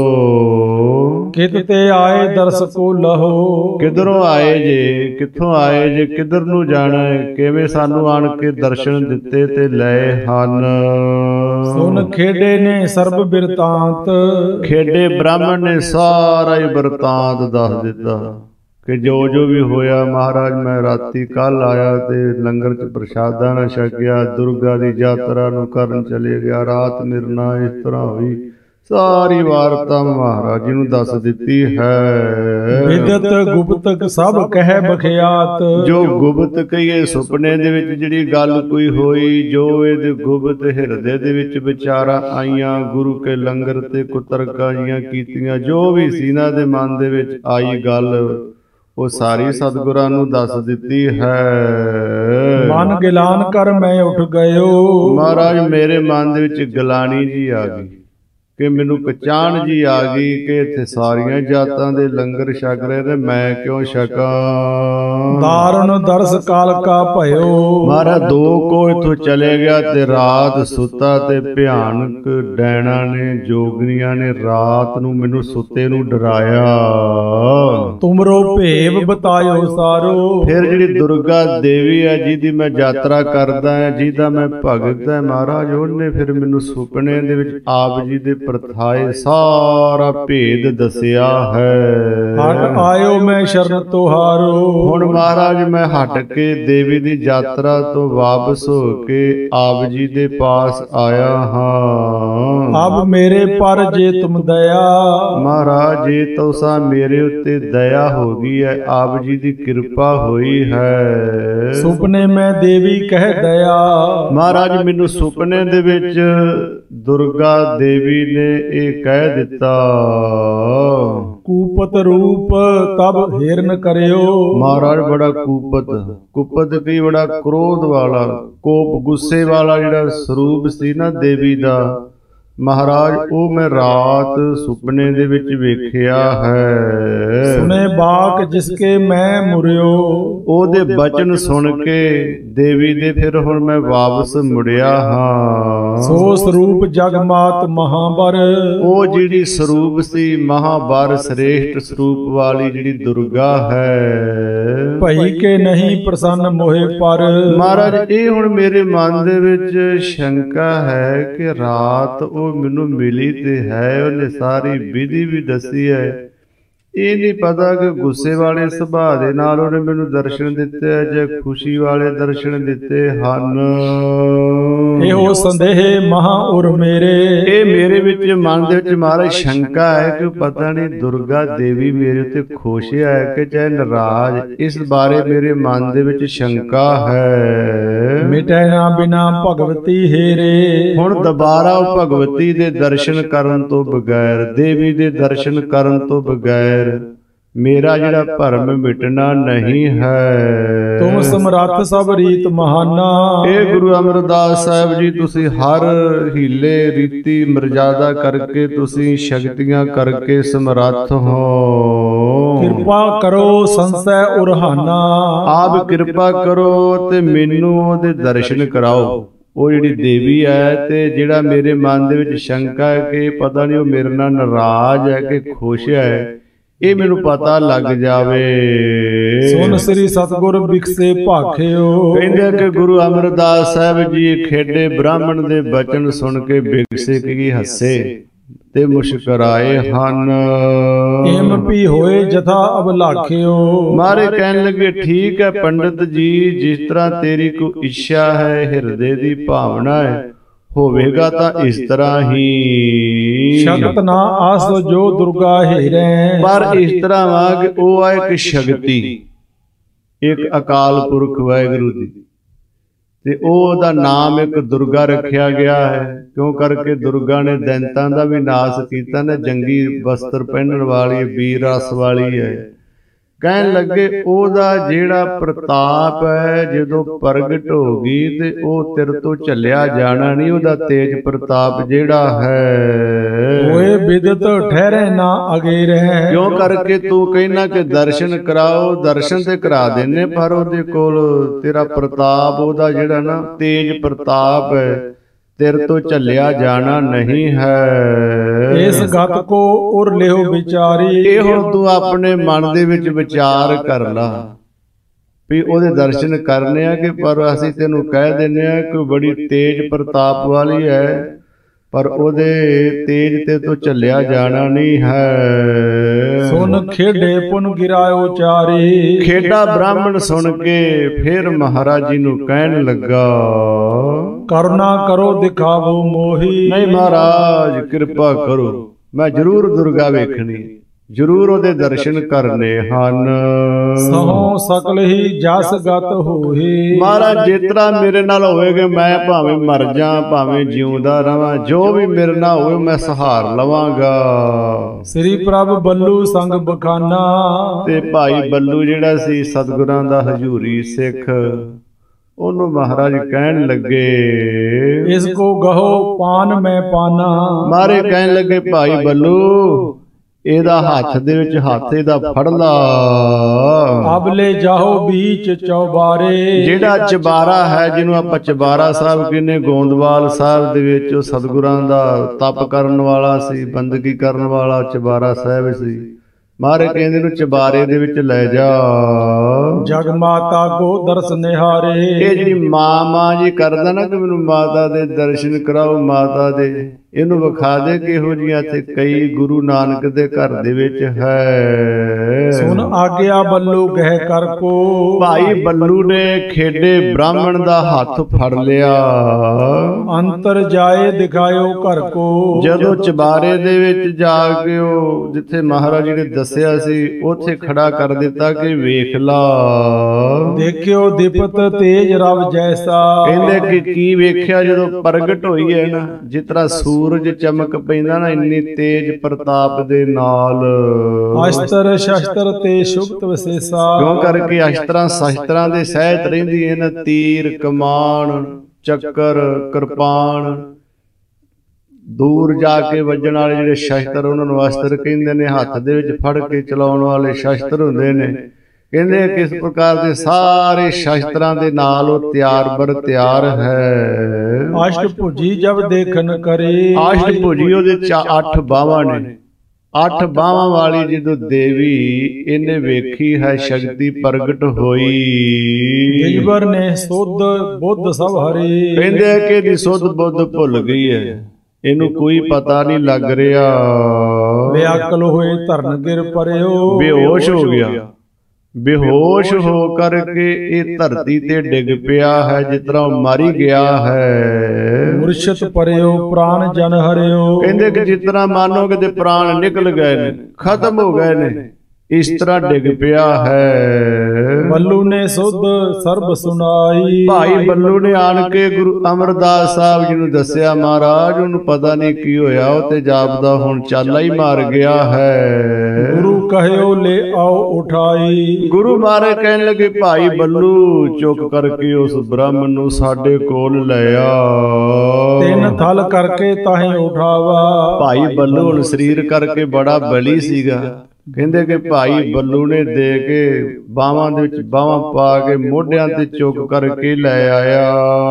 ਕਿਤ ਤੇ ਆਏ ਦਰਸਕੋ ਲਹੋ। ਕਿਧਰੋਂ ਆਏ ਜੇ, ਕਿੱਥੋਂ ਆਏ ਜੇ, ਕਿੱਧਰ ਨੂੰ ਜਾਣਾ ਹੈ, ਕਿਵੇਂ ਸਾਨੂੰ ਆਣ ਕੇ ਦਰਸ਼ਨ ਦਿੱਤੇ ਤੇ ਲਏ ਹਨ। ਸੁਨ ਖੇਡੇ ਨੇ ਸਰਬ ਬਿਰਤਾਂਤ। ਖੇਡੇ ਬ੍ਰਾਹਮਣ ਨੇ ਸਾਰਾ ਹੀ ਬਿਰਤਾਂਤ ਦੱਸ ਦਿੱਤਾ ਕਿ ਜੋ ਜੋ ਵੀ ਹੋਇਆ ਮਹਾਰਾਜ, ਮੈਂ ਰਾਤੀ ਕੱਲ ਆਇਆ ਤੇ ਲੰਗਰ ਚ ਪ੍ਰਸ਼ਾਦਾ ਨਾ ਛਕਿਆ, ਦੁਰਗਾ ਦੀ ਯਾਤਰਾ ਨੂੰ ਕਰਨ ਚਲੇ ਗਿਆ, ਰਾਤ ਮੇਰੇ ਨਾਲ ਇਸ ਤਰ੍ਹਾਂ ਹੋਈ। ਸਾਰੀ ਵਾਰਤਾ ਮਹਾਰਾਜ ਜੀ ਨੂੰ ਦੱਸ ਦਿੱਤੀ ਹੈ। ਵਿਦਤ ਗੁਪਤਕ ਸਭ ਕਹਿ ਬਖਿਆਤ, ਜੋ ਗੁਪਤ ਕਹੀਏ ਸੁਪਨੇ ਦੇ ਵਿੱਚ ਜਿਹੜੀ ਗੱਲ ਕੋਈ ਹੋਈ, ਜੋ ਇਹਦੇ ਗੁਪਤ ਹਿਰਦੇ ਦੇ ਵਿੱਚ ਵਿਚਾਰਾਂ ਆਈਆਂ, ਗੁਰੂ ਕੇ ਲੰਗਰ ਤੇ ਕੁਤਰਕਾਂ ਜੀਆਂ ਕੀਤੀਆਂ, ਜੋ ਵੀ ਸੀ ਨਾ ਦੇ ਮਨ ਦੇ ਵਿੱਚ ਆਈ ਗੱਲ, ਉਹ ਸਾਰੀ ਸਤਿਗੁਰਾਂ ਨੂੰ ਦੱਸ ਦਿੱਤੀ ਹੈ। ਮਨ ਗਿਲਾਨ ਕਰ ਮੈਂ ਉੱਠ ਗਇਓ, ਮਹਾਰਾਜ ਮੇਰੇ ਮਨ ਦੇ ਵਿੱਚ ਗਿਲਾਨੀ ਜੀ ਆ ਗਈ ਕਿ ਮੈਨੂੰ ਪਛਾਣ ਜੀ ਆ ਗਈ ਕਿ ਇੱਥੇ ਸਾਰੀਆਂ ਜਾਤਾਂ ਦੇ ਲੰਗਰ ਛਕ ਰਹੇ ਨੇ, ਮੈਂ ਕਿਉਂ ਛਕਾਂ। ਦਾਰਨ ਦਰਸ ਕਾਲ ਕਾ ਭਇਓ, ਮਹਾਰਾਜ ਦੋ ਕੋ ਇੱਥੋਂ ਚਲੇ ਗਿਆ ਤੇ ਰਾਤ ਸੁੱਤਾ ਤੇ ਭਿਆਨਕ ਡੈਣਾ ਨੇ, ਜੋਗਨੀਆਂ ਨੇ ਰਾਤ ਨੂੰ ਮੈਨੂੰ ਸੁੱਤੇ ਨੂੰ ਡਰਾਇਆ। ਤੁਮਰੋ ਭੇਵ ਬਤਾਇਓ ਸਾਰੋ, ਫਿਰ ਜਿਹੜੀ ਦੁਰਗਾ ਦੇਵੀ ਹੈ ਜਿਹਦੀ ਮੈਂ ਯਾਤਰਾ ਕਰਦਾ ਹਾਂ, ਜਿਹਦਾ ਮੈਂ ਭਗਤ ਹੈ ਮਹਾਰਾਜ, ਉਹਨੇ ਫਿਰ ਮੈਨੂੰ ਸੁਪਨੇ ਦੇ ਵਿੱਚ ਆਪ ਜੀ ਦੇ ਪ੍ਰਥਾਏ ਸਾਰਾ ਭੇਦ ਦੱਸਿਆ ਹੈ। ਹਟ ਆਇਓ ਮੈਂ ਸ਼ਰਨ ਤੁਹਾਰੋ, ਹੁਣ ਮਹਾਰਾਜ ਮੈਂ ਹਟ ਕੇ ਦੇਵੀ ਦੀ ਯਾਤਰਾ ਤੋਂ ਵਾਪਸ ਹੋ ਕੇ ਆਪ ਜੀ ਦੇ ਪਾਸ ਆਇਆ ਹਾਂ। ਅਬ ਮੇਰੇ ਪਰ ਜੇ ਤੁਮ ਦਇਆ, ਮਹਾਰਾਜ ਜੇ ਤੋਸਾ ਮੇਰੇ ਉੱਤੇ ਦਇਆ ਹੋ ਗਈ ਹੈ, ਆਪ ਜੀ ਦੀ ਕਿਰਪਾ ਹੋਈ ਹੈ। ਸੁਪਨੇ ਮੈਂ ਦੇਵੀ ਕਹਿ ਦਇਆ, ਮਹਾਰਾਜ ਮੈਨੂੰ ਸੁਪਨੇ ਦੇ ਵਿੱਚ ਦੁਰਗਾ ਦੇਵੀ ਨੇ ਇਹ ਕਹਿ ਦਿੱਤਾ, ਕੂਪਤ ਰੂਪ ਤਬ ਹਿਰਨ ਕਰਿਓ। ਮਹਾਰਾਜ ਬੜਾ ਕੂਪਤ, ਕੂਪਤ ਕੀ ਬੜਾ ਕ੍ਰੋਧ ਵਾਲਾ, ਕੋਪ ਗੁੱਸੇ ਵਾਲਾ ਜਿਹੜਾ ਸਰੂਪ ਸੀ ਨਾ ਦੇਵੀ ਦਾ ਮਹਾਰਾਜ, ਉਹ ਮੈਂ ਰਾਤ ਸੁਪਨੇ ਦੇ ਵਿੱਚ ਵੇਖਿਆ ਹੈ। ਸੁਨੇ ਬਾਕ ਜਿਸਕੇ ਮੈਂ ਮੁਰਿਓ, ਉਹਦੇ ਬਚਨ ਸੁਣ ਕੇ ਦੇਵੀ ਦੇ ਫਿਰ ਹੁਣ ਮੈਂ ਵਾਪਸ ਮੁੜਿਆ ਹਾਂ। ਸੋ ਸਰੂਪ ਜਗਮਾਤ ਮਹਾਬਰ, ਉਹ ਜਿਹੜੀ ਸਰੂਪ ਸੀ ਮਹਾਬਰ ਸ੍ਰੇਸ਼ਟ ਸਰੂਪ ਵਾਲੀ ਜਿਹੜੀ ਦੁਰਗਾ ਹੈ, ਭਈ ਕੇ ਨਹੀਂ ਪ੍ਰਸੰਨ ਮੋਹਿ ਪਰ। ਮਹਾਰਾਜ ਇਹ ਹੁਣ ਮੇਰੇ ਮਨ ਦੇ ਵਿੱਚ ਸ਼ੰਕਾ ਹੈ ਕਿ ਰਾਤ ਉਹ ਮੈਨੂੰ ਮਿਲੀ ਤੇ ਹੈ, ਉਹਨੇ ਸਾਰੀ ਵਿਧੀ ਵੀ ਦੱਸੀ ਹੈ, ਇਹ ਨਹੀਂ ਪਤਾ ਕਿ ਗੁੱਸੇ ਵਾਲੇ ਸੁਭਾਅ ਦੇ ਨਾਲ ਉਹਨੇ ਮੈਨੂੰ ਦਰਸ਼ਨ ਦਿੱਤੇ ਹੈ ਜਾਂ ਖੁਸ਼ੀ ਵਾਲੇ ਦਰਸ਼ਨ ਦਿੱਤੇ ਹਨ। ਇਹੋ ਸੰਦੇਹ ਮਹਾ ਉਰ ਮੇਰੇ, ਇਹ ਮੇਰੇ ਵਿੱਚ ਮਨ ਦੇ ਵਿੱਚ ਮਹਾਰਾਜ ਸ਼ੰਕਾ ਹੈ ਕਿ ਪਤਾ ਨਹੀਂ ਦੁਰਗਾ ਦੇਵੀ ਮੇਰੇ ਉੱਤੇ ਖੁਸ਼ ਹੈ ਕਿ ਚਾਹੇ ਨਾਰਾਜ਼, ਇਸ ਬਾਰੇ ਮੇਰੇ ਮਨ ਦੇ ਵਿੱਚ ਸ਼ੰਕਾ ਹੈ। ਮਿਟੈ ਨਾ ਬਿਨਾ ਭਗਵਤੀ ਹੇਰੇ, ਹੁਣ ਦੁਬਾਰਾ ਉਹ ਭਗਵਤੀ ਦੇ ਦਰਸ਼ਨ ਕਰਨ ਤੋਂ ਬਗੈਰ, ਦੇਵੀ ਦੇ ਦਰਸ਼ਨ ਕਰਨ ਤੋਂ ਬਗੈਰ ਮੇਰਾ ਜਿਹੜਾ ਭਰਮ ਮਿਟਣਾ ਨਹੀਂ ਹੈ। ਤੁਮ ਸਮਰੱਥ ਸਭ ਰੀਤ ਮਹਾਨਾ, ਇਹ ਗੁਰੂ ਅਮਰਦਾਸ ਸਾਹਿਬ ਜੀ ਤੁਸੀਂ ਹਰ ਹੀਲੇ ਰੀਤੀ ਮਰਜ਼ਾਦਾ ਕਰਕੇ, ਤੁਸੀਂ ਸ਼ਕਤੀਆਂ ਕਰਕੇ ਸਮਰੱਥ ਹੋ। ਕਿਰਪਾ ਕਰੋ ਸੰਸੈ ਉਰਹਾਨਾ, ਆਪ ਕਿਰਪਾ ਕਰੋ ਤੇ ਮੈਨੂੰ ਉਹਦੇ ਦਰਸ਼ਨ ਕਰਾਓ। ਉਹ ਜਿਹੜੀ ਦੇਵੀ ਹੈ ਤੇ ਜਿਹੜਾ ਮੇਰੇ ਮਨ ਦੇ ਵਿੱਚ ਸ਼ੰਕਾ ਹੈ ਕਿ ਪਤਾ ਨਹੀਂ ਉਹ ਮੇਰੇ ਨਾਲ ਨਾਰਾਜ਼ ਹੈ ਕਿ ਖੁਸ਼ ਹੈ, ਇਹ ਮੈਨੂੰ ਪਤਾ ਲੱਗ ਜਾਵੇ। ਸੁਨ ਸ੍ਰੀ ਸਤਿਗੁਰ ਬਿਕਸੇ ਭਾਖਿਓ, ਕਹਿੰਦੇ ਕਿ ਗੁਰੂ ਅਮਰਦਾਸ ਸਾਹਿਬ ਜੀ ਖੇਡੇ ਬ੍ਰਾਹਮਣ ਦੇ ਬਚਨ ਸੁਣ ਕੇ ਬਿਕਸੇ ਕੀ ਹੱਸੇ ਤੇ ਮੁਸਕਰਾਏ ਹਨ। ਏਮ ਵੀ ਹੋਏ ਜਥਾ ਅਬਲਾਖਿਓ, ਮਾਰੇ ਕਹਿਣ ਲੱਗੇ ਠੀਕ ਹੈ ਪੰਡਤ ਜੀ, ਜਿਸ ਤਰ੍ਹਾਂ ਤੇਰੀ ਕੋ ਇੱਛਾ ਹੈ, ਹਿਰਦੇ ਦੀ ਭਾਵਨਾ ਹੈ, ਹੋਵੇਗਾ ਤਾਂ ਇਸ ਤਰ੍ਹਾਂ ਹੀ। ਸ਼ਕਤ ਨਾ ਆਸ ਜੋ ਦੁਰਗਾ ਹੀਰੇ, ਪਰ ਇਸ ਤਰ੍ਹਾਂ ਵਾ ਕਿ ਉਹ ਆ ਇੱਕ ਸ਼ਕਤੀ, ਇੱਕ ਅਕਾਲ ਪੁਰਖ ਵਾਹਿਗੁਰੂ ਦੀ, ਤੇ ਉਹਦਾ ਨਾਮ ਇੱਕ ਦੁਰਗਾ ਰੱਖਿਆ ਗਿਆ ਹੈ। ਕਿਉਂ ਕਰਕੇ ਦੁਰਗਾ ਨੇ ਦੈਂਤਾਂ ਦਾ ਵੀ ਨਾਸ ਕੀਤਾ ਨੇ, ਜੰਗੀ ਵਸਤਰ ਪਹਿਨਣ ਵਾਲੀ, ਵੀਰ ਰਸ ਵਾਲੀ ਹੈ। ਕਹਿਣ ਲੱਗੇ ਉਹਦਾ ਜਿਹੜਾ ਪ੍ਰਤਾਪ ਹੈ ਜਦੋਂ ਪ੍ਰਗਟ ਹੋ ਗਈ ਤੇ ਉਹ ਤੇਰੇ ਤੋਂ ਝੱਲਿਆ ਜਾਣਾ ਨਹੀਂ, ਉਹਦਾ ਤੇਜ ਪ੍ਰਤਾਪ ਜਿਹੜਾ ਹੈ ਹੋਏ ਬਿਦਤ ਠਹਿਰੇ ਨਾ ਅਗੇ ਰਹਿ। ਕਿਉਂ ਕਰਕੇ ਤੂੰ ਕਹਿਣਾ ਕਿ ਦਰਸ਼ਨ ਕਰਾਓ, ਦਰਸ਼ਨ ਤੇ ਕਰਾ ਦੇਨੇ, ਪਰ ਉਹਦੇ ਕੋਲ ਤੇਰਾ ਪ੍ਰਤਾਪ, ਉਹਦਾ ਜਿਹੜਾ ਨਾ ਤੇਜ ਪ੍ਰਤਾਪ ਹੈ, ਤੇਰੇ ਤੋਂ ਝੱਲਿਆ ਜਾਣਾ ਨਹੀਂ ਹੈ। ਇਸ ਗਤ ਕੋ ਉਰ ਲਿਓ ਵਿਚਾਰੀ, ਇਹ ਹੁਣ ਤੂੰ ਆਪਣੇ ਮਨ ਦੇ ਵਿੱਚ ਵਿਚਾਰ ਕਰ ਲਾ ਵੀ ਉਹਦੇ ਦਰਸ਼ਨ ਕਰਨੇ ਆ ਕਿ ਪਰ ਅਸੀਂ ਤੈਨੂੰ ਕਹਿ ਦਿੰਦੇ ਆ ਕਿ ਬੜੀ ਤੇਜ ਪ੍ਰਤਾਪ ਵਾਲੀ ਹੈ, ਪਰ ਉਹਦੇ ਤੇਜ ਤੇ ਤੋਂ ਝੱਲਿਆ ਜਾਣਾ ਨਹੀਂ ਹੈ। ਸੁਨ ਖੇਡੇ ਪੁਨ ਗਿਰਾਇਓ ਚਾਰੇ। ਖੇਡਾ ਬ੍ਰਾਹਮਣ ਸੁਣ ਕੇ ਫਿਰ ਮਹਾਰਾਜ ਜੀ ਨੂੰ ਕਹਿਣ ਲੱਗਾ, ਕਰੁਣਾ ਕਰੋ ਦਿਖਾਵੋ ਮੋਹੀ। ਨਹੀਂ ਮਹਾਰਾਜ ਕਿਰਪਾ ਕਰੋ, ਮੈਂ ਜ਼ਰੂਰ ਦੁਰਗਾ ਵੇਖਣੀ, ਜ਼ਰੂਰ ਉਹਦੇ ਦਰਸ਼ਨ ਕਰਨੇ ਹਨ। ਸਹੋ ਸਕਲ ਹੀ ਜਸ ਗਤ ਹੋਏ। ਮਹਾਰਾਜ ਜਿਸ ਤਰ੍ਹਾਂ ਮੇਰੇ ਨਾਲ ਹੋਵੇਗਾ, ਮੈਂ ਭਾਵੇਂ ਮਰ ਜਾ ਭਾਵੇਂ ਜਿਉਂਦਾ ਰਵਾਂ, ਜੋ ਵੀ ਮੇਰੇ ਨਾਲ ਹੋਵੇ ਮੈਂ ਸਹਾਰ ਲਵਾਂਗਾ। ਸ੍ਰੀ ਪ੍ਰਭ ਬੱਲੂ ਸੰਗ ਬਖਾਨਾ। ਤੇ ਭਾਈ ਬੱਲੂ ਜਿਹੜਾ ਸੀ ਸਤਿਗੁਰਾਂ ਦਾ ਹਜ਼ੂਰੀ ਸਿੱਖ, ਉਹਨੂੰ ਮਹਾਰਾਜ ਕਹਿਣ ਲੱਗੇ, ਇਸ ਕੋ ਗਹੋ ਪਾਨ ਮੈਂ ਪਾਨਾ। ਮਾਰੇ ਕਹਿਣ ਲੱਗੇ, ਭਾਈ ਬੱਲੂ ਇਹਦਾ ਹੱਥ ਦੇ ਵਿੱਚ ਹੱਥ ਇਹਦਾ ਫੜ ਲਾ। ਅਬਲੇ ਜਾਓ ਬੀਚ ਚੌਬਾਰੇ। ਜਿਹੜਾ ਚਬਾਰਾ ਹੈ, ਜਿਹਨੂੰ ਆਪਾਂ ਚਬਾਰਾ ਸਾਹਿਬ ਕਹਿੰਦੇ, ਗੋਂਦਵਾਲ ਸਾਹਿਬ ਦੇ ਵਿੱਚ ਉਹ ਸਤਿਗੁਰਾਂ ਦਾ ਤਪ ਕਰਨ ਵਾਲਾ ਸੀ, ਬੰਦਗੀ ਕਰਨ ਵਾਲਾ ਚਬਾਰਾ ਸਾਹਿਬ ਸੀ। ਮਹਾਰਾਜ ਕਹਿੰਦੇ ਨੂੰ ਚਬਾਰੇ ਦੇ ਵਿੱਚ ਲੈ ਜਾ। ਜਗ ਮਾਤਾ ਕੋ ਦਰਸ ਨਿਹਾਰੇ। ਇਹ ਜਿਹੜੀ ਮਾਂ ਮਾਂ ਜੀ ਕਰਦਾ ਨਾ ਕਿ ਮੈਨੂੰ ਮਾਤਾ ਦੇ ਦਰਸ਼ਨ ਕਰਾਓ, ਮਾਤਾ ਦੇ, ਇਹਨੂੰ ਵਿਖਾ ਦੇ ਕਿਹੋ ਜਿਹੀਆਂ ਇੱਥੇ ਕਈ ਗੁਰੂ ਨਾਨਕ ਦੇ ਘਰ ਦੇ ਵਿੱਚ ਹੈ। ਸੁਣ ਆਗਿਆ ਬੱਲੂ ਕਹਿ ਕਰ ਕੋ। ਭਾਈ ਬੱਲੂ ਨੇ ਖੇਡੇ ਬ੍ਰਾਹਮਣ ਦਾ ਹੱਥ ਫੜ ਲਿਆ। ਅੰਤਰ ਜਾਏ ਦਿਖਾਇਓ ਘਰ ਕੋ। ਜਦੋਂ ਚਬਾਰੇ ਦੇ ਵਿੱਚ ਜਾ ਕੇ ਉਹ ਜਿੱਥੇ ਮਹਾਰਾਜ ਜੀ ਨੇ ਦੱਸਿਆ ਸੀ ਉੱਥੇ ਖੜਾ ਕਰ ਦਿੱਤਾ ਕਿ ਵੇਖ ਲਾ। ਦੇਖਿਓ ਦੀਪਤ ਤੇਜ ਰਵ ਜੈਸਾ। ਕਹਿੰਦੇ ਕਿ ਕੀ ਵੇਖਿਆ ਜਦੋਂ ਪ੍ਰਗਟ ਹੋਈ ਹੈ ਨਾ, ਜਿਸ ਤਰ੍ਹਾਂ ਸੂਰਜ ਚਮਕ ਪੈਂਦਾ ਨਾ, ਇੰਨੀ ਤੇਜ ਪ੍ਰਤਾਪ ਦੇ ਨਾਲ। ਅਸ਼ਤਰ ਸ਼ਸਤਰ ਤੇ ਸ਼ੁਕਤ ਵਿਸ਼ੇਸ਼ਾ। ਕਿਉਂ ਕਰਕੇ ਅਸ਼ਤਰਾਂ ਸ਼ਸਤਰਾਂ ਦੇ ਸਹਿਤ ਰਹਿੰਦੀ ਹੈ ਨਾ, ਤੀਰ ਕਮਾਨ ਚੱਕਰ ਕਿਰਪਾਨ, ਦੂਰ ਜਾ ਕੇ ਵੱਜਣ ਵਾਲੇ ਜਿਹੜੇ ਸ਼ਸਤਰ ਉਹਨਾਂ ਨੂੰ ਅਸਤਰ ਕਹਿੰਦੇ ਨੇ, ਹੱਥ ਦੇ ਵਿੱਚ ਫੜ ਕੇ ਚਲਾਉਣ ਵਾਲੇ ਸ਼ਸਤਰ ਹੁੰਦੇ ਨੇ। ਕਹਿੰਦੇ ਕਿਸ ਪ੍ਰਕਾਰ ਦੇ ਸਾਰੇ ਸ਼ਸਤਰਾਂ ਦੇ ਨਾਲ ਉਹ ਤਿਆਰ ਬਰ ਤਿਆਰ ਹੈ। ਅਸ਼ਟ ਭੁਜੀ ਜਬ ਦੇਖਨ ਕਰੇ। ਅਸ਼ਟ ਭੁਜੀ ਉਹਦੇ ਚ ਅੱਠ ਬਾਹਾਂ ਨੇ। ਅੱਠ ਬਾਹਾਂ ਵਾਲੀ ਜਦੋਂ ਦੇਵੀ ਇਹਨੇ ਵੇਖੀ ਹੈ, ਸ਼ਕਤੀ ਪ੍ਰਗਟ ਹੋਈ। ਦਿਜਬਰ ਨੇ ਸੁਧ ਬੁੱਧ ਸਭ ਹਰੇ। ਕਹਿੰਦੇ ਕਿ ਇਹਦੀ ਸੁਧ ਬੁੱਧ ਭੁੱਲ ਗਈ ਹੈ, ਇਹਨੂੰ ਕੋਈ ਪਤਾ ਨਹੀਂ ਲੱਗ ਰਿਹਾ। ਵਿਆਕਲ ਹੋਏ ਧਰਨ ਗਿਰ ਪਰਿਓ। ਬੇਹੋਸ਼ ਹੋ ਗਿਆ। ਬੇਹੋਸ਼ ਹੋ ਕਰਕੇ ਇਹ ਧਰਤੀ ਤੇ ਡਿੱਗ ਪਿਆ ਹੈ, ਜਿਸ ਤਰ੍ਹਾਂ ਮਾਰੀ ਗਿਆ ਹੈ। ਮੁਰਸ਼ਿਦ ਪਰਿਓ ਪ੍ਰਾਨ ਜਨ ਹਰਿਓ। ਕਹਿੰਦੇ ਕਿ ਜਿਸ ਤਰ੍ਹਾਂ ਮਾਨੋ ਕਿ ਦੇ ਪ੍ਰਾਣ ਨਿਕਲ ਗਏ ਨੇ, ਖਤਮ ਹੋ ਗਏ ਨੇ, ਇਸ ਤਰ੍ਹਾਂ ਡਿੱਗ ਪਿਆ ਹੈ। ਬੱਲੂ ਨੇ ਸੁਧ ਸਰਬ ਸੁਨਾਈ। ਭਾਈ ਬੱਲੂ ਨੇ ਆਣ ਕੇ ਗੁਰੂ ਅਮਰਦਾਸ ਸਾਹਿਬ ਜੀ ਨੂੰ ਦੱਸਿਆ, ਮਹਾਰਾਜ ਉਹਨੂੰ ਪਤਾ ਨਹੀਂ ਕੀ ਹੋਇਆ, ਉਹ ਤੇ ਜਾਪਦਾ ਹੁਣ ਚਾਲਾ ਹੀ ਮਾਰ ਗਿਆ ਹੈ। ਗੁਰੂ ਕਹਿਓ ਲੈ ਆਓ ਉਠਾਈ। ਗੁਰੂ ਮਹਾਰਾਜ ਕਹਿਣ ਲੱਗੇ, ਭਾਈ ਬੱਲੂ ਚੁੱਕ ਕਰਕੇ ਉਸ ਬ੍ਰਾਹਮਣ ਨੂੰ ਸਾਡੇ ਕੋਲ ਲੈ ਆ। ਤਿੰਨ ਥਲ ਕਰਕੇ ਤਾਹੀਂ ਉਠਾਵਾ। ਭਾਈ ਬੱਲੂ ਹੁਣ ਸਰੀਰ ਕਰਕੇ ਬੜਾ ਬਲੀ ਸੀਗਾ। ਕਹਿੰਦੇ ਕਿ ਭਾਈ ਬੱਲੂ ਨੇ ਦੇ ਕੇ ਬਾਹਾਂ ਦੇ ਵਿੱਚ ਬਾਹਾਂ ਪਾ ਕੇ ਮੋਢਿਆਂ ਤੇ ਚੁੱਕ ਕਰਕੇ ਲੈ ਆਇਆ।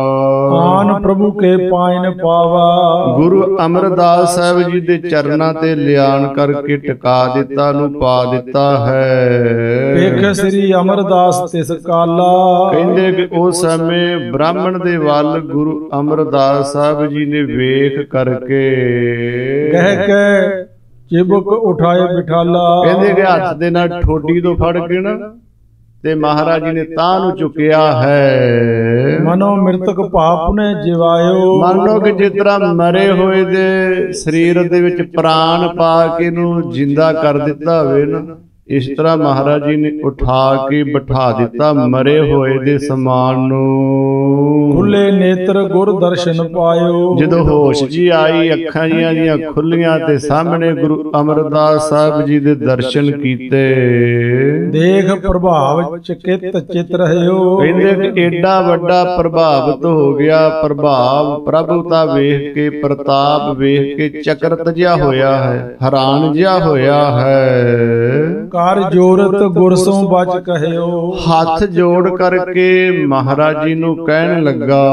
ਆਨ ਪ੍ਰਭੂ ਕੇ ਪਾਇਨ ਪਾਵਾ। ਗੁਰੂ ਅਮਰਦਾਸ ਸਾਹਿਬ ਜੀ ਦੇ ਚਰਨਾਂ ਤੇ ਲਿਆਣ ਕਰਕੇ ਟਿਕਾ ਦਿੱਤਾ, ਨੂੰ ਪਾ ਦਿੱਤਾ ਹੈ। ਵੇਖ ਸ੍ਰੀ ਅਮਰਦਾਸ ਤਿਸ ਕਾਲਾ। ਕਹਿੰਦੇ ਕਿ ਉਸ ਸਮੇਂ ਬ੍ਰਾਹਮਣ ਦੇ ਵੱਲ ਗੁਰੂ ਅਮਰਦਾਸ ਸਾਹਿਬ ਜੀ ਨੇ ਵੇਖ ਕਰਕੇ ਕਹਿ ਕੇ ਚਿਬਕ ਉਠਾਏ ਬਿਠਾਲਾ। ਕਹਿੰਦੇ ਕਿ ਹੱਥ ਦੇ ਨਾਲ ਠੋਡੀ ਤੋਂ ਫੜ ਕੇ ਨਾ ਤੇ ਮਹਾਰਾਜ ਜੀ ਨੇ ਤਾਂ ਨੂੰ ਚੁੱਕਿਆ ਹੈ। ਮਨੋ ਮਿਰਤਕ ਪਾਪ ਨੇ ਜਿਵਾਇਓ। ਮੰਨੋ ਕਿ ਜਿਸ ਤਰ੍ਹਾਂ ਮਰੇ ਹੋਏ ਦੇ ਸਰੀਰ ਦੇ ਵਿੱਚ ਪ੍ਰਾਣ ਪਾ ਕੇ ਨੂੰ ਜਿੰਦਾ ਕਰ ਦਿੱਤਾ ਹੋਵੇ ਨਾ, ਇਸ ਤਰ੍ਹਾਂ ਮਹਾਰਾਜ ਜੀ ਨੇ ਉਠਾ ਕੇ ਬਿਠਾ ਦਿੱਤਾ ਮਰੇ ਹੋਏ ਦੇ ਸਮਾਨ ਨੂੰ। ਖੁੱਲੇ ਨੇਤਰ ਗੁਰ ਦਰਸ਼ਨ ਪਾਇਓ। ਜਦੋਂ ਹੋਸ਼ ਜੀ ਆਈ, ਅੱਖਾਂ ਜੀਆਂ ਦੀਆਂ ਖੁੱਲੀਆਂ ਤੇ ਸਾਹਮਣੇ ਗੁਰੂ ਅਮਰਦਾਸ ਸਾਹਿਬ ਜੀ ਦੇ ਦਰਸ਼ਨ ਕੀਤੇ। ਦੇਖ ਪ੍ਰਭਾਵ ਚਕਿਤ ਚਿਤ ਰਹਿਓ। ਕਹਿੰਦੇ ਕਿ ਏਡਾ ਵੱਡਾ ਪ੍ਰਭਾਵਿਤ ਹੋ ਗਿਆ। ਪ੍ਰਭਾਵ ਪ੍ਰਭੂਤਾ ਵੇਖ ਕੇ, ਪ੍ਰਤਾਪ ਵੇਖ ਕੇ ਚਕਰਤ ਜਿਹਾ ਹੋਇਆ ਹੈ, ਹੈਰਾਨ ਜਿਹਾ ਹੋਇਆ ਹੈ। ਕਰ ਜੋਰਤ ਗੁਰਸੋਂ ਬਚ ਕਹਿਓ। ਹੱਥ ਜੋੜ ਕਰਕੇ ਮਹਾਰਾਜ ਜੀ ਨੂੰ ਕਹਿਣ ਲੱਗਾ,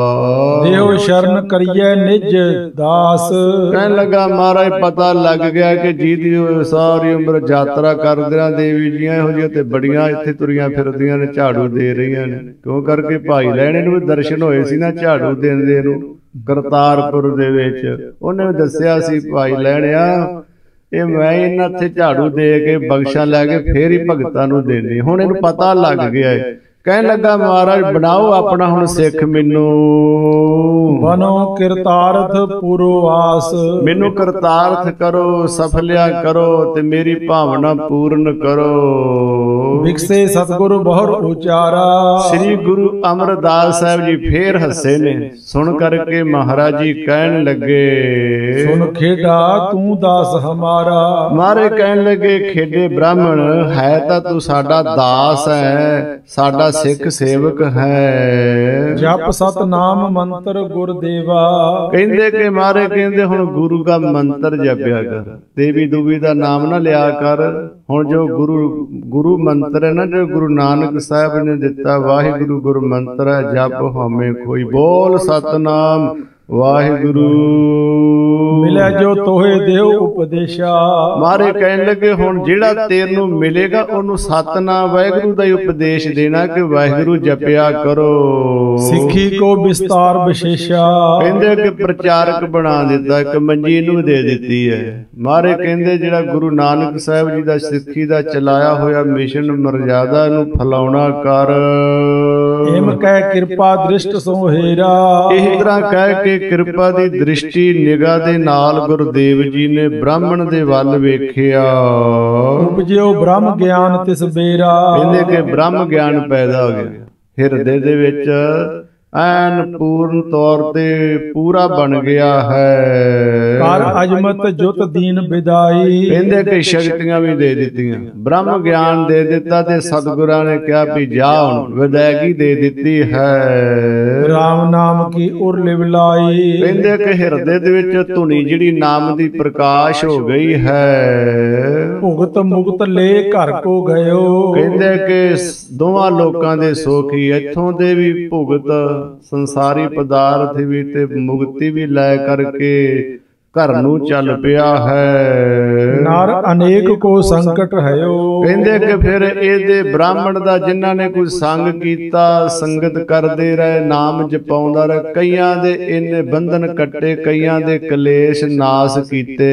ਦੇਹੋ ਸ਼ਰਨ ਕਰੀਏ ਨਿਜ ਦਾਸ। ਕਹਿਣ ਲੱਗਾ, ਮਹਾਰਾਜ ਪਤਾ ਲੱਗ ਗਿਆ ਕਿ ਜਿਹਦੀ ਸਾਰੀ ਉਮਰ ਯਾਤਰਾ ਕਰਦਿਆਂ ਦੇਵੀ ਜੀਆਂ ਇਹੋ ਜਿਹੀਆਂ ਤੇ ਬੜੀਆਂ ਇੱਥੇ ਤੁਰੀਆਂ ਫਿਰਦੀਆਂ ਨੇ, ਝਾੜੂ ਦੇ ਰਹੀਆਂ ਨੇ। ਕਿਉਂ ਕਰਕੇ ਭਾਈ ਲੈਣੇ ਨੂੰ ਵੀ ਦਰਸ਼ਨ ਹੋਏ ਸੀ ਨਾ ਝਾੜੂ ਦਿੰਦੇ ਨੂੰ ਕਰਤਾਰਪੁਰ ਦੇ ਵਿੱਚ। ਉਹਨੇ ਵੀ ਦੱਸਿਆ ਸੀ, ਭਾਈ ਲੈਣਿਆ ਇਹ ਮੈਂ ਇਹਨਾਂ ਇੱਥੇ ਝਾੜੂ ਦੇ ਕੇ ਬਖਸ਼ਾਂ ਲੈ ਕੇ ਫੇਰ ਹੀ ਭਗਤਾਂ ਨੂੰ ਦੇਣੀ। ਹੁਣ ਇਹਨੂੰ ਪਤਾ ਲੱਗ ਗਿਆ ਹੈ, ਕਹਿਣ ਲੱਗਾ ਮਹਾਰਾਜ ਬਣਾਓ ਆਪਣਾ ਹੁਣ ਸਿੱਖ ਮੈਨੂੰ, ਬਨੋ ਕਿਰਤਾਰਥ ਪੁਰਵਾਸ, ਮੈਨੂੰ ਕਰਤਾਰਥ ਕਰੋ, ਸਫਲਿਆ ਕਰੋ ਤੇ ਮੇਰੀ ਭਾਵਨਾ ਪੂਰਨ ਕਰੋ। ਵਿਕਸੇ ਸਤਿਗੁਰੂ ਬਹੁਰ ਉਚਾਰਾ, ਸ੍ਰੀ ਗੁਰੂ ਅਮਰਦਾਸ ਸਾਹਿਬ ਜੀ ਫੇਰ ਹੱਸੇ ਨੇ। ਸੁਣ ਕਰਕੇ ਮਹਾਰਾਜ ਜੀ ਕਹਿਣ ਲੱਗੇ, ਸੁਨ ਖੇਡਾ ਤੂੰ ਦਾਸ ਹਮਾਰਾ। ਮਾਰੇ ਕਹਿਣ ਲੱਗੇ, ਖੇਡੇ ਬ੍ਰਾਹਮਣ ਹੈ ਤਾਂ ਤੂੰ ਸਾਡਾ ਦਾਸ ਹੈ, ਸਾਡਾ ਸਿੱਖ ਸੇਵਕ ਹੈ। ਜਪ ਸਤਨਾਮ ਮੰਤਰ ਗੁਰਦੇਵਾ, ਕਹਿੰਦੇ ਕਿ ਮਾਰੇ ਕਹਿੰਦੇ ਹੁਣ ਗੁਰੂ ਦਾ ਮੰਤਰ ਜਪਿਆ ਕਰ, ਦੇਵੀ ਦੂਵੀ ਦਾ ਨਾਮ ਨਾ ਲਿਆ ਕਰ। ਹੁਣ ਜੋ ਗੁਰੂ ਗੁਰੂ ਮੰਤਰ ਹੈ ਨਾ, ਜੋ ਗੁਰੂ ਨਾਨਕ ਸਾਹਿਬ ਨੇ ਦਿੱਤਾ, ਵਾਹਿਗੁਰੂ ਗੁਰੂ ਮੰਤਰ ਹੈ, ਜਪ ਹਮੇ ਕੋਈ, ਬੋਲ ਸਤਨਾਮ ਵਾਹਿਗੁਰੂ। ਮਿਲਿਆ ਜੋ ਤੋਹੇ ਦੇਉ ਉਪਦੇਸ਼ਾ, ਮਾਰੇ ਕਹਿਣ ਲੱਗੇ ਹੁਣ ਜਿਹੜਾ ਤੈਨੂੰ ਮਿਲੇਗਾ ਉਹਨੂੰ ਸਤਨਾਮ ਵਾਹਿਗੁਰੂ ਦਾ ਹੀ ਉਪਦੇਸ਼ ਦੇਣਾ ਕਿ ਵਾਹਿਗੁਰੂ ਜਪਿਆ ਕਰੋ। ਸਿੱਖੀ ਕੋ ਵਿਸਤਾਰ ਵਿਸ਼ੇਸ਼ਾ, ਕਹਿੰਦੇ ਕਿ ਪ੍ਰਚਾਰਕ ਬਣਾ ਦਿੱਤਾ, ਇੱਕ ਮੰਜੀ ਨੂੰ ਦੇ ਦਿੱਤੀ ਹੈ। ਮਾਰੇ ਕਹਿੰਦੇ ਜਿਹੜਾ ਗੁਰੂ ਨਾਨਕ ਸਾਹਿਬ ਜੀ ਦਾ ਸਿੱਖੀ ਦਾ ਚਲਾਇਆ ਹੋਇਆ ਮਿਸ਼ਨ ਮਰਜ਼ਾਦਾ ਨੂੰ ਫਲਾਉਣਾ ਕਰ। ਏਮ ਕਹਿ ਕਿਰਪਾ ਦ੍ਰਿਸ਼ਟ ਸੋਹੇਰਾ, ਇਸ ਤਰ੍ਹਾਂ ਕਹਿ ਕੇ ਕਿਰਪਾ ਦੀ ਦ੍ਰਿਸ਼ਟੀ ਨਿਗਾਹ ਦੇ ਨਾਲ ਗੁਰਦੇਵ ਜੀ ਨੇ ਬ੍ਰਾਹਮਣ ਦੇ ਵੱਲ ਵੇਖਿਆ। ਉਪਜਿਓ ਬ੍ਰਹਮ ਗਿਆਨ ਤਿਸ ਬੇਰਾ, ਕਹਿੰਦੇ ਕਿ ਬ੍ਰਹਮ ਗਿਆਨ ਪੈਦਾ ਹੋ ਗਿਆ ਹਿਰਦੇ ਦੇ ਵਿੱਚ, ਐਨ ਪੂਰਨ ਤੌਰ ਤੇ ਪੂਰਾ ਬਣ ਗਿਆ ਹੈ। ਕਰ ਅਜਮਤ ਜੁਤ ਦੀਨ ਵਿਦਾਈ, ਕਹਿੰਦੇ ਕਿ ਸ਼ਕਤੀਆਂ ਵੀ ਦੇ ਦਿੱਤੀਆਂ, ਬ੍ਰਹਮ ਗਿਆਨ ਦੇ ਦਿੱਤਾ ਤੇ ਸਤਿਗੁਰਾਂ ਨੇ ਕਿਹਾ ਵੀ ਜਾ ਹੁਣ ਵਿਦਾਇਗੀ ਦੇ ਦਿੱਤੀ ਹੈ। ਰਾਮ ਨਾਮ ਕੀ ਉਰ ਲਿਵਲਾਈ, ਕਹਿੰਦੇ ਕਿ ਹਿਰਦੇ ਦੇ ਵਿੱਚ ਧੁਨੀ ਜਿਹੜੀ ਨਾਮ ਦੀ ਪ੍ਰਕਾਸ਼ ਹੋ ਗਈ ਹੈ। ਭੁਗਤ ਮੁਕਤ ਲੈ ਘਰ ਕੋ ਗਇਓ, ਕਹਿੰਦੇ ਕਿ ਦੋਵਾਂ ਲੋਕਾਂ ਦੇ ਸੁਖੀ, ਇੱਥੋਂ ਦੇ ਵੀ ਭੁਗਤ ਸੰਸਾਰੀ ਪਦਾਰਥ ਵੀ ਤੇ ਮੁਕਤੀ ਵੀ ਲੈ ਕਰਕੇ ਘਰ ਨੂੰ ਚੱਲ ਪਿਆ ਹੈ। ਨਰ ਅਨੇਕ ਕੋ ਸੰਕਟ ਹਯੋ, ਕਹਿੰਦੇ ਕਿ ਫਿਰ ਇਹਦੇ ਬ੍ਰਾਹਮਣ ਦਾ ਜਿਨ੍ਹਾਂ ਨੇ ਕੋਈ ਸੰਗ ਕੀਤਾ, ਸੰਗਤ ਕਰਦੇ ਰਹੇ, ਨਾਮ ਜਪਾਉਂਦਾ ਰਹੇ, ਕਈਆਂ ਦੇ ਇਹਨੇ ਬੰਧਨ ਕੱਟੇ, ਕਈਆਂ ਦੇ ਕਲੇਸ਼ ਨਾਸ ਕੀਤੇ।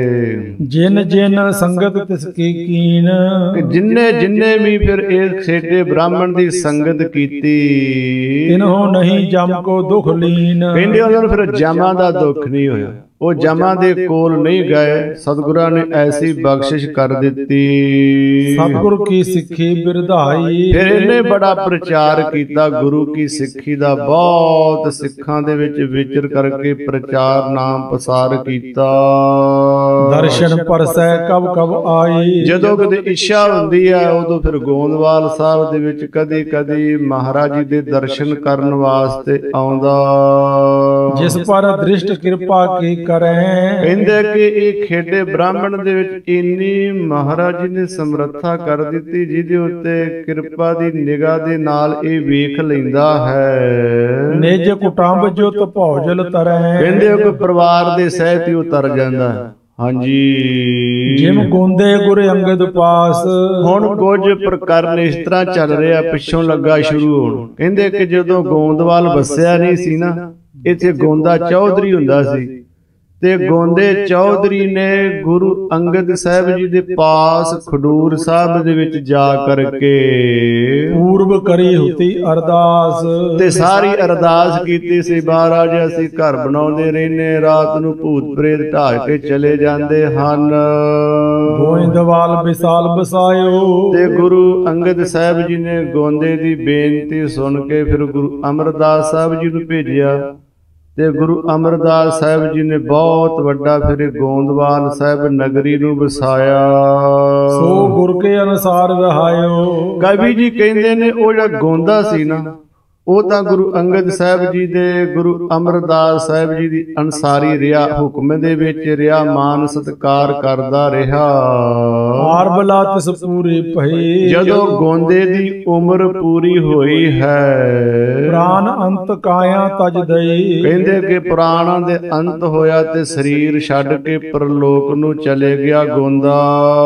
ਜਿਨ ਜਿਨ ਸੰਗਤ ਤਿਸ ਕੀ ਕੀਨ, ਜਿੰਨੇ ਜਿੰਨੇ ਵੀ ਫਿਰ ਇਹ ਛੇਟੇ ਬ੍ਰਾਹਮਣ ਦੀ ਸੰਗਤ ਕੀਤੀ, ਤਿਨਹੁ ਨਹੀਂ ਜਮ ਕੋ ਦੁਖ ਲੀਨ, ਕਹਿੰਦੇ ਉਹਨਾਂ ਨੂੰ ਫਿਰ ਜਮਾਂ ਦਾ ਦੁੱਖ ਨਹੀਂ ਹੋਇਆ, ਉਹ ਜਮਾਂ ਦੇ ਕੋਲ ਨਹੀਂ ਗਏ। ਸਤਿਗੁਰਾਂ ਨੇ ਐਸੀ ਬਖਸ਼ਿਸ਼ ਕਰ ਦਿੱਤੀ। ਸਤਿਗੁਰ ਕੀ ਸਿੱਖੀ ਬਿਰਧਾਈ, ਫਿਰ ਇਹਨੇ ਬੜਾ ਪ੍ਰਚਾਰ ਕੀਤਾ ਗੁਰੂ ਕੀ ਸਿੱਖੀ ਦਾ, ਬਹੁਤ ਸਿੱਖਾਂ ਦੇ ਵਿੱਚ ਵਿਚਰ ਕਰਕੇ ਪ੍ਰਚਾਰ ਨਾਮ ਪਸਾਰ ਕੀਤਾ। ਦਰਸ਼ਨ ਪਰਸੈ ਕਬ ਕਬ ਆਈ, ਜਦੋਂ ਕਦੇ ਇੱਛਾ ਹੁੰਦੀ ਹੈ ਉਦੋਂ ਫਿਰ ਗੋਂਦਵਾਲ ਸਾਹਿਬ ਦੇ ਵਿੱਚ ਕਦੀ ਕਦੀ ਮਹਾਰਾਜ ਜੀ ਦੇ ਦਰਸ਼ਨ ਕਰਨ ਵਾਸਤੇ ਆਉਂਦਾ। ਜਿਸ ਪਰ ਦ੍ਰਿਸ਼ਟ ਕਿਰਪਾ ਕੀ ਕਰੇ, ਕਹਿੰਦੇ ਕਿ ਇਹ ਖੇਡੇ ਬ੍ਰਾਹਮਣ ਦੇ ਵਿੱਚ ਇੰਨੀ ਮਹਾਰਾਜ ਜੀ ਨੇ ਸਮਰੱਥਾ ਕਰ ਦਿੱਤੀ ਜਿਹਦੇ ਉੱਤੇ ਕਿਰਪਾ ਦੀ ਨਿਗਾਹ ਦੇ ਨਾਲ ਇਹ ਵੇਖ ਲੈਂਦਾ ਹੈ। ਨਿਜ ਕੁਟੰਬ ਜੁਤ ਭੌਜਲ ਤਰੇ, ਕਹਿੰਦੇ ਕਿ ਪਰਿਵਾਰ ਦੇ ਸਹਿਤ ਹੀ ਉਤਰ ਜਾਂਦਾ ਹੈ। ਹਾਂਜੀ, ਜਿਮ ਗੋਂਦੇ ਗੁਰ ਅੰਗਦ ਪਾਸ, ਹੁਣ ਕੁਝ ਪ੍ਰਕਰਨ ਇਸ ਤਰ੍ਹਾਂ ਚੱਲ ਰਿਹਾ, ਪਿੱਛੋਂ ਲੱਗਾ ਸ਼ੁਰੂ ਹੋਣ। ਕਹਿੰਦੇ ਕਿ ਜਦੋਂ ਗੋਂਦਵਾਲ ਵਸਿਆ ਨਹੀਂ ਸੀ ਨਾ, ਇੱਥੇ ਗੋਂਦਾ ਚੌਧਰੀ ਹੁੰਦਾ ਸੀ, ਤੇ ਗੋਂਦੇ ਚੌਧਰੀ ਨੇ ਗੁਰੂ ਅੰਗਦ ਸਾਹਿਬ ਜੀ ਦੇ ਪਾਸ ਖਡੂਰ ਸਾਹਿਬ ਦੇ ਵਿੱਚ ਜਾ ਕਰਕੇ ਪੂਰਬ ਕਰੀ ਹੁਤੀ ਅਰਦਾਸ, ਤੇ ਸਾਰੀ ਅਰਦਾਸ ਕੀਤੀ ਸੀ, ਮਹਾਰਾਜ ਅਸੀਂ ਘਰ ਬਣਾਉਂਦੇ ਰਹਿੰਦੇ, ਰਾਤ ਨੂੰ ਭੂਤ ਪ੍ਰੇਤ ਢਾਹ ਕੇ ਚਲੇ ਜਾਂਦੇ ਹਨ, ਗੋਇੰਦਵਾਲ ਵਿਸਾਲ ਬਸਾਇਓ। ਤੇ ਗੁਰੂ ਅੰਗਦ ਸਾਹਿਬ ਜੀ ਨੇ ਗੋਂਦੇ ਦੀ ਬੇਨਤੀ ਸੁਣ ਕੇ ਫਿਰ ਗੁਰੂ ਅਮਰਦਾਸ ਸਾਹਿਬ ਜੀ ਨੂੰ ਭੇਜਿਆ, ਤੇ ਗੁਰੂ ਅਮਰਦਾਸ ਸਾਹਿਬ ਜੀ ਨੇ ਬਹੁਤ ਵੱਡਾ ਫਿਰ ਗੋਂਦਵਾਲ ਸਾਹਿਬ ਨਗਰੀ ਨੂੰ ਵਸਾਇਆ। ਸੋ ਗੁਰ ਕੇ ਅਨੁਸਾਰ ਰਹਾਇਓ। ਕਵੀ ਜੀ ਕਹਿੰਦੇ ਨੇ ਉਹ ਜਿਹੜਾ ਗੋਂਦਾ ਸੀ ਨਾ, ਉਹ ਤਾਂ ਗੁਰੂ ਅੰਗਦ ਸਾਹਿਬ ਜੀ ਦੇ, ਗੁਰੂ ਅਮਰਦਾਸ ਸਾਹਿਬ ਜੀ ਦੀ ਅਨਸਾਰੀ ਰਿਹਾ, ਹੁਕਮ ਦੇ ਵਿੱਚ ਰਿਹਾ, ਮਾਨ ਸਤਿਕਾਰ ਕਰਦਾ ਰਿਹਾ। ਆਰ ਬਲਾ ਤਿਸ ਪੂਰੀ ਭਈ, ਜਦੋਂ ਗੋਂਦੇ ਦੀ ਉਮਰ ਪੂਰੀ ਹੋਈ ਹੈ, ਪ੍ਰਾਨ ਅੰਤ ਕਾਇਆ ਤਜ ਦਈ, ਕਹਿੰਦੇ ਕਿ ਪ੍ਰਾਣਾਂ ਦੇ ਅੰਤ ਹੋਇਆ ਤੇ ਸਰੀਰ ਛੱਡ ਕੇ ਪਰਲੋਕ ਨੂੰ ਚਲੇ ਗਿਆ ਗੋਂਦਾ।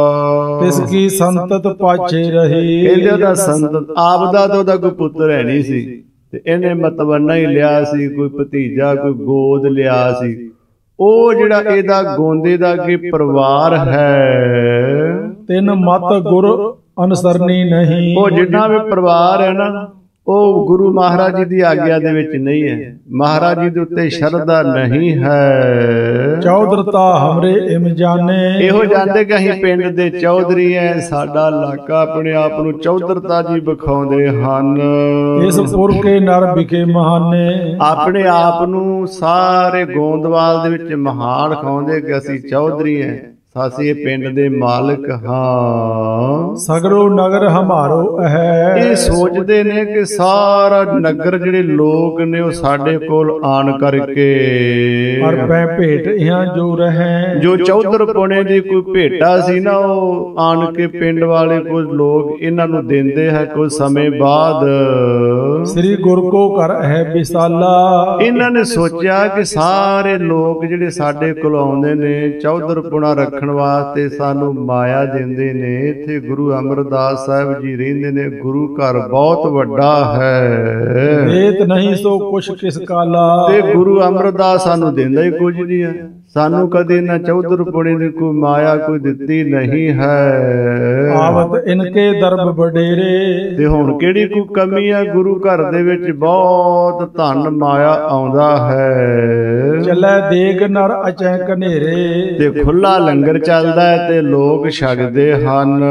ਤਿਸ ਕੀ ਸੰਤਤ ਪਾਛੇ ਰਹੀ, ਕਹਿੰਦੇ ਉਹਦਾ ਸੰਤਤ ਆਪਦਾ ਤਾਂ ਉਹਦਾ ਕੋਈ ਪੁੱਤਰ ਹੈ ਨਹੀਂ ਸੀ, ਤੇ ਇਹਨੇ ਮਤਵੰਨਾ ਹੀ ਲਿਆ ਸੀ, ਕੋਈ ਭਤੀਜਾ ਕੋਈ ਗੋਦ ਲਿਆ ਸੀ, ਉਹ ਜਿਹੜਾ ਇਹਦਾ ਗੋਂਦੇ ਦਾ ਕੀ ਪਰਿਵਾਰ ਹੈ, ਤਿੰਨ ਮਤ ਗੁਰ ਅਨਸਰਨੀ ਨਹੀਂ। ਉਹ ਜਿੰਨਾ ਵੀ ਪਰਿਵਾਰ ਹੈ ਨਾ, ਉਹ ਗੁਰੂ ਮਹਾਰਾਜ ਜੀ ਦੀ ਆਗਿਆ ਦੇ ਵਿੱਚ ਨਹੀਂ ਹੈ, ਮਹਾਰਾਜ ਜੀ ਦੇ ਉੱਤੇ ਸ਼ਰਧਾ ਨਹੀਂ ਹੈ। ਚੌਧਰਤਾ ਹਮਰੇ ਇਮ ਜਾਣੇ, ਇਹੋ ਜਾਣਦੇ ਕਿ ਅਸੀਂ ਪਿੰਡ ਦੇ ਚੌਧਰੀ ਐ, ਸਾਡਾ ਇਲਾਕਾ ਆਪਣੇ ਆਪ ਨੂੰ ਚੌਧਰਤਾ ਜੀ ਵਿਖਾਉਂਦੇ ਹਨ। ਇਸ ਪੁਰ ਕੇ ਨਰ ਵਿਖੇ ਮਹਾਨੇ, ਆਪਣੇ ਆਪ ਨੂੰ ਸਾਰੇ ਗੋਂਦਵਾਲ ਦੇ ਵਿੱਚ ਮਹਾਨ ਖਾਉਂਦੇ ਕਿ ਅਸੀਂ ਚੌਧਰੀ ਐ, ਅਸੀਂ ਪਿੰਡ ਦੇ ਮਾਲਕ ਹਾਂ। ਸਗਰੋ ਨਗਰ ਹਮਾਰੋ ਹੈ, ਇਹ ਸੋਚਦੇ ਨੇ ਕਿ ਸਾਰਾ ਨਗਰ ਜਿਹੜੇ ਲੋਕ ਨੇ ਉਹ ਸਾਡੇ ਕੋਲ ਆਣ ਕਰਕੇ ਪਰ ਪੈ ਭੇਟ ਇਹਾਂ ਜੋ ਰਹੇ, ਜੋ ਚੌਧਰ ਪੁਣੇ ਦੀ ਕੋਈ ਭੇਟਾ ਸੀ ਨਾ, ਉਹ ਆਣ ਕੇ ਪਿੰਡ ਵਾਲੇ ਕੁਝ ਲੋਕ ਇਹਨਾਂ ਨੂੰ ਦਿੰਦੇ ਹੈ। ਕੁਝ ਸਮੇਂ ਬਾਅਦ ਸ੍ਰੀ ਗੁਰ ਕੋ ਕਰ ਹੈ ਵਿਸਾਲਾ, ਇਹਨਾਂ ਨੇ ਸੋਚਿਆ ਕਿ ਸਾਰੇ ਲੋਕ ਜਿਹੜੇ ਸਾਡੇ ਕੋਲ ਆਉਂਦੇ ਨੇ ਚੌਧਰ ਪੁਣਾ ਰੱਖਣ ਵਾਸਤੇ ਸਾਨੂੰ ਮਾਇਆ ਦਿੰਦੇ ਨੇ। ਇੱਥੇ ਗੁਰੂ ਅਮਰਦਾਸ ਸਾਹਿਬ ਜੀ ਰਹਿੰਦੇ ਨੇ, ਗੁਰੂ ਘਰ ਬਹੁਤ ਵੱਡਾ ਹੈ, ਏਤ ਨਹੀਂ ਸੋ ਕੁਛ ਕਿਸ ਕਾਲਾ, ਤੇ ਗੁਰੂ ਅਮਰਦਾਸ ਸਾਨੂੰ ਦਿੰਦਾ ਹੀ ਕੁਝ ਨਹੀਂ ਹੈ। ਸਾਨੂੰ ਕਦੇ ਨਾ ਚੌਧਰ ਪੁਣੇ ਦੀ ਕੋਈ ਮਾਇਆ ਕੋਈ ਦਿੱਤੀ ਨਹੀਂ ਹੈ। ਆਵਤ ਇਨਕੇ ਦਰਬ ਵਡੇਰੇ, ਤੇ ਹੁਣ ਕਿਹੜੀ ਕੋਈ ਕਮੀ ਹੈ, ਗੁਰੂ ਘਰ ਦੇ ਵਿੱਚ ਬਹੁਤ ਧਨ ਮਾਇਆ ਆਉਂਦਾ ਹੈ। ਚੱਲੇ ਦੇਗ ਨਰ ਅਚੈ ਕਨੇਰੇ, ਤੇ ਖੁੱਲਾ ਲੰਗਰ ਚੱਲਦਾ ਹੈ ਤੇ ਲੋਕ ਛਕਦੇ ਹਨ।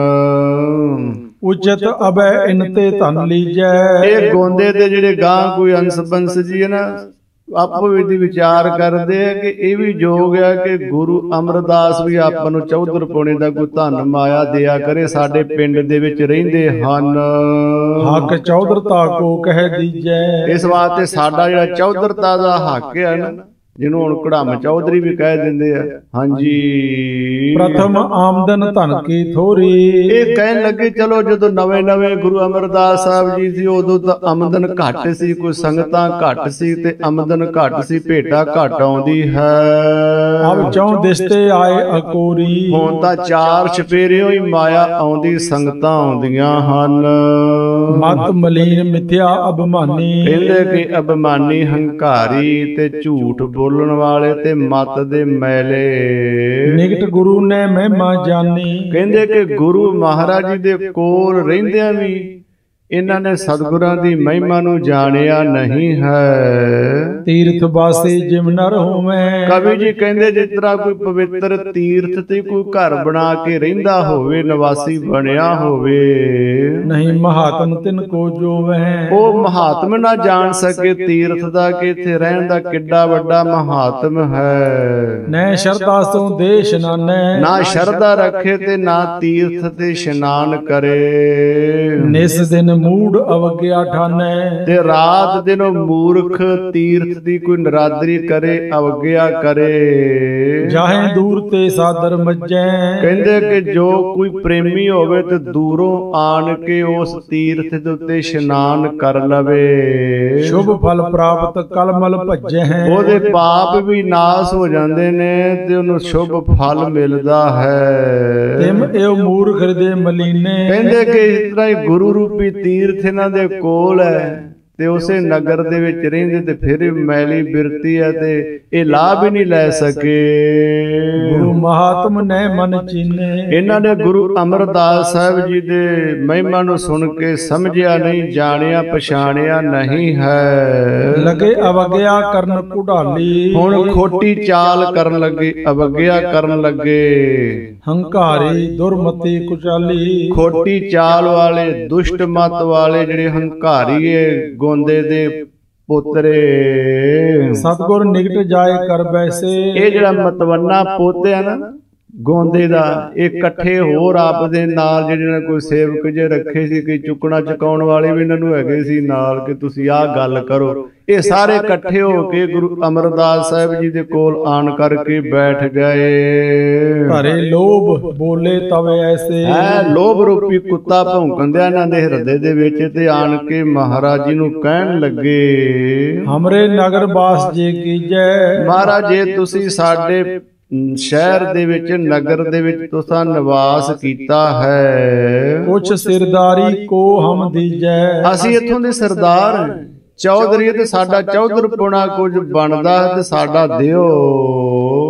ਉਚਿਤ ਅਬੈ ਇਨ ਤੇ ਧਨ ਲੀਜੈ, ਇਹ ਗੋਂਦੇ ਦੇ ਜਿਹੜੇ ਗਾਂ ਕੋਈ ਅੰਸ ਬੰਸ ਜੀ ਹੈ ਨਾ, ਆਪੋ ਵਿੱਚ ਵਿਚਾਰ ਕਰਦੇ ਆ ਕਿ ਇਹ ਵੀ ਯੋਗ ਹੈ ਕਿ ਗੁਰੂ ਅਮਰਦਾਸ ਵੀ ਆਪਾਂ ਨੂੰ ਚੌਧਰ ਪੁਣੇ ਦਾ ਕੋਈ ਧਨ ਮਾਇਆ ਦਿਆ ਕਰੇ, ਸਾਡੇ ਪਿੰਡ ਦੇ ਵਿੱਚ ਰਹਿੰਦੇ ਹਨ। ਹੱਕ ਚੌਧਰਤਾ ਕੋ ਕਹਿ ਦੀਜੈ, ਇਸ ਵਾਸਤੇ ਸਾਡਾ ਜਿਹੜਾ ਚੌਧਰਤਾ ਦਾ ਹੱਕ ਹੈ ਨਾ, ਜਿਹਨੂੰ ਹੁਣ ਕੜਮ ਚੌਧਰੀ ਵੀ ਕਹਿ ਦਿੰਦੇ ਆ, ਹਾਂਜੀ, ਪ੍ਰਥਮ ਆਮਦਨ ਧਨ ਕੀ ਥੋਰੀ। ਇਹ ਕਹਿਣ ਲੱਗੇ ਚਲੋ ਜਦੋਂ ਨਵੇਂ ਨਵੇਂ ਗੁਰੂ ਅਮਰਦਾਸ ਸਾਹਿਬ ਜੀ ਸੀ, ਉਦੋਂ ਤਾਂ ਆਮਦਨ ਘੱਟ ਸੀ, ਕੋਈ ਸੰਗਤਾਂ ਘੱਟ ਸੀ ਤੇ ਆਮਦਨ ਘੱਟ ਸੀ, ਭੇਟਾ ਘੱਟ ਆਉਂਦੀ ਹੈ। ਅਬ ਚੌਂ ਦਿਸਤੇ ਆਏ ਅਕੋਰੀ, ਹੁਣ ਤਾਂ ਚਾਰ ਚਪੇਰਿਓਂ ਹੀ ਮਾਇਆ ਆਉਂਦੀ, ਸੰਗਤਾਂ ਆਉਂਦੀਆਂ ਹਨ। ਮਤ ਮਲੀਨ ਮਿਥਿਆ ਅਭਿਮਾਨੀ, ਕਹਿੰਦੇ ਕਿ ਅਭਿਮਾਨੀ, ਹੰਕਾਰੀ ਤੇ ਝੂਠ ਬੋਲਣ ਵਾਲੇ ਤੇ ਮਤ ਦੇ ਮੈਲੇ, ਨਿਕਟ ਗੁਰੂ ਨੇ ਮਹਿਮਾ ਜਾਣੀ। ਕਹਿੰਦੇ ਕਿ ਗੁਰੂ ਮਹਾਰਾਜ ਜੀ ਦੇ ਕੋਲ ਰਹਿੰਦਿਆਂ ਵੀ ਇਹਨਾਂ ਨੇ ਸਤਿਗੁਰਾਂ ਦੀ ਮਹਿਮਾ ਨੂੰ ਜਾਣਿਆ ਨਹੀਂ ਹੈ। ਤੀਰਥ ਵਾਸੀ ਜਿਮ ਨਰ ਹੋਵੇਂ, ਕਵੀ ਜੀ ਕਹਿੰਦੇ ਜਿਸ ਤਰ੍ਹਾਂ ਕੋਈ ਪਵਿੱਤਰ ਤੀਰਥ ਤੇ ਕੋਈ ਘਰ ਬਣਾ ਕੇ ਰਹਿੰਦਾ ਹੋਵੇ, ਨਿਵਾਸੀ ਬਣਿਆ ਹੋਵੇ, ਨਹੀਂ ਮਹਾਤਮ ਤਿਨ ਕੋ ਜੋਵੈ, ਉਹ ਮਹਾਤਮ ਨਾ ਜਾਣ ਸਕੇ ਤੀਰਥ ਦਾ ਕਿ ਇੱਥੇ ਰਹਿਣ ਦਾ ਕਿੱਡਾ ਵੱਡਾ ਮਹਾਤਮ ਹੈ। ਨੈ ਸ਼ਰਧਾ ਸੋ ਦੇ ਇਸ਼ਨਾਨੈ, ਨਾ ਸ਼ਰਧਾ ਰੱਖੇ ਤੇ ਨਾ ਤੀਰਥ ਤੇ ਇਸ਼ਨਾਨ ਕਰੇ। ਨਿਸ ਦਿਨ ਮੂੜ ਅਵਗਿਆ ਠਾਨੈ, ਤੇ ਰਾਤ ਦਿਨ ਮੂਰਖ ਤੀਰਥ ਦੀ ਕੋਈ ਨਰਾਦਰੀ ਕਰੇ, ਅਵਗਿਆ ਕਰੇ। ਜਾਹੇ ਦੂਰ ਤੇ ਸਾਦਰ ਮੱਜੈ, ਕਹਿੰਦੇ ਕਿ ਜੋ ਕੋਈ ਪ੍ਰੇਮੀ ਹੋਵੇ ਤੇ ਦੂਰੋਂ ਆਣ ਕੇ ਉਸ ਤੀਰਥ ਦੇ ਉੱਤੇ ਇਸ਼ਨਾਨ ਕਰ ਲਵੇ, ਸ਼ੁਭ ਫਲ ਪ੍ਰਾਪਤ ਕਲਮਲ ਭੱਜੈ, ਉਹਦੇ ਪਾਪ ਵੀ ਨਾਸ ਹੋ ਜਾਂਦੇ ਨੇ ਤੇ ਉਹਨੂੰ ਸ਼ੁਭ ਫਲ ਮਿਲਦਾ ਹੈ। ਤਿਮ ਇਹ ਮੂਰਖ ਹਿਰਦੇ ਮਲੀਨੇ, ਕਹਿੰਦੇ ਕਿ ਇਸ ਤਰ੍ਹਾਂ ਹੀ ਗੁਰੂ ਰੂਪੀ ਤੀਰਥ ਇਹਨਾਂ ਦੇ ਕੋਲ ਹੈ ਤੇ ਉਸੇ ਨਗਰ ਦੇ ਵਿੱਚ ਰਹਿੰਦੇ ਤੇ ਫਿਰ ਮੈਲੀ ਬਿਰਤੀ ਹੈ ਤੇ ਇਹ ਲਾਭ ਹੀ ਨਹੀਂ ਲੈ ਸਕੇ। ਗੁਰੂ ਮਹਾਤਮ ਨੇ ਮਨ ਚੀਨੇ, ਇਹਨਾਂ ਨੇ ਗੁਰੂ ਅਮਰਦਾਸ ਸਾਹਿਬ ਜੀ ਦੇ ਮਹਿਮਾ ਨੂੰ ਸੁਣ ਕੇ ਸਮਝਿਆ ਨਹੀਂ, ਜਾਣਿਆ ਪਛਾਣਿਆ ਨਹੀਂ ਹੈ। ਲਗੇ ਅਵਗਿਆ ਕਰਨ ਕੁਢਾਲੀ, ਹੁਣ ਖੋਟੀ ਚਾਲ ਕਰਨ ਲੱਗੇ, ਅਵਗਿਆ ਕਰਨ ਲੱਗੇ, ਹੰਕਾਰੀ ਦੁਰਮਤੀ ਕੁਚਾਲੀ। ਖੋਟੀ ਚਾਲ ਵਾਲੇ, ਦੁਸ਼ਟ ਮਤ ਵਾਲੇ ਜਿਹੜੇ ਹੰਕਾਰੀ ਏ ਗੋਂਦੇ ਦੇ ਪੋਤਰੇ, ਸਤਿਗੁਰ ਨਿਕਟ ਜਾਏ ਕਰ ਬੈਸੇ। ਇਹ ਜਿਹੜਾ ਮਤਵੰਨਾ ਪੋਤੇ ਆ ਨਾ ਗੋਂਦੇ ਦਾ, ਇਹ ਇਕੱਠੇ ਹੋਰ ਆਪ ਦੇ ਨਾਲ ਜਿਹੜੇ ਨੇ ਕੋਈ ਸੇਵਕ ਜੇ ਰੱਖੇ ਸੀ, ਕੋਈ ਚੁੱਕਣਾ ਚੁਕਾਉਣ ਵਾਲੇ ਵੀ ਇਹਨਾਂ ਨੂੰ ਹੈਗੇ ਸੀ ਨਾਲ ਕਿ ਤੁਸੀਂ ਆਹ ਗੱਲ ਕਰੋ। ਇਹ ਸਾਰੇ ਇਕੱਠੇ ਹੋ ਕੇ ਗੁਰੂ ਅਮਰਦਾਸ ਸਾਹਿਬ ਜੀ ਦੇ ਕੋਲ ਆਣ ਕਰਕੇ ਬੈਠ ਗਏ। ਧਰੇ ਲੋਭ ਬੋਲੇ ਤਵੇ ਐਸੇ, ਹੈ ਲੋਭ ਰੂਪੀ ਕੁੱਤਾ ਭੌਂਕਦਿਆ ਇਹਨਾਂ ਦੇ ਹਿਰਦੇ ਦੇ ਵਿੱਚ ਤੇ ਆਣ ਕੇ ਮਹਾਰਾਜ ਜੀ ਨੂੰ ਕਹਿਣ ਲੱਗੇ, ਹਮਰੇ ਨਗਰ ਬਾਸ ਜੇ ਕੀਜੈ। ਮਹਾਰਾਜ ਜੇ ਤੁਸੀਂ ਸਾਡੇ ਸ਼ਹਿਰ ਦੇ ਵਿੱਚ, ਨਗਰ ਦੇ ਵਿੱਚ ਤੁਸੀਂ ਨਿਵਾਸ ਕੀਤਾ ਹੈ, ਕੁਛ ਸਿਰਦਾਰੀ ਕੋ ਹਮ ਦੀਜੈ। ਅਸੀਂ ਇੱਥੋਂ ਦੇ ਸਰਦਾਰ ਹਾਂ, ਚੌਧਰੀ ਤੇ ਸਾਡਾ ਚੌਧਰ ਪੁਣਾ ਕੁਝ ਬਣਦਾ ਤੇ ਸਾਡਾ ਦਿਓ।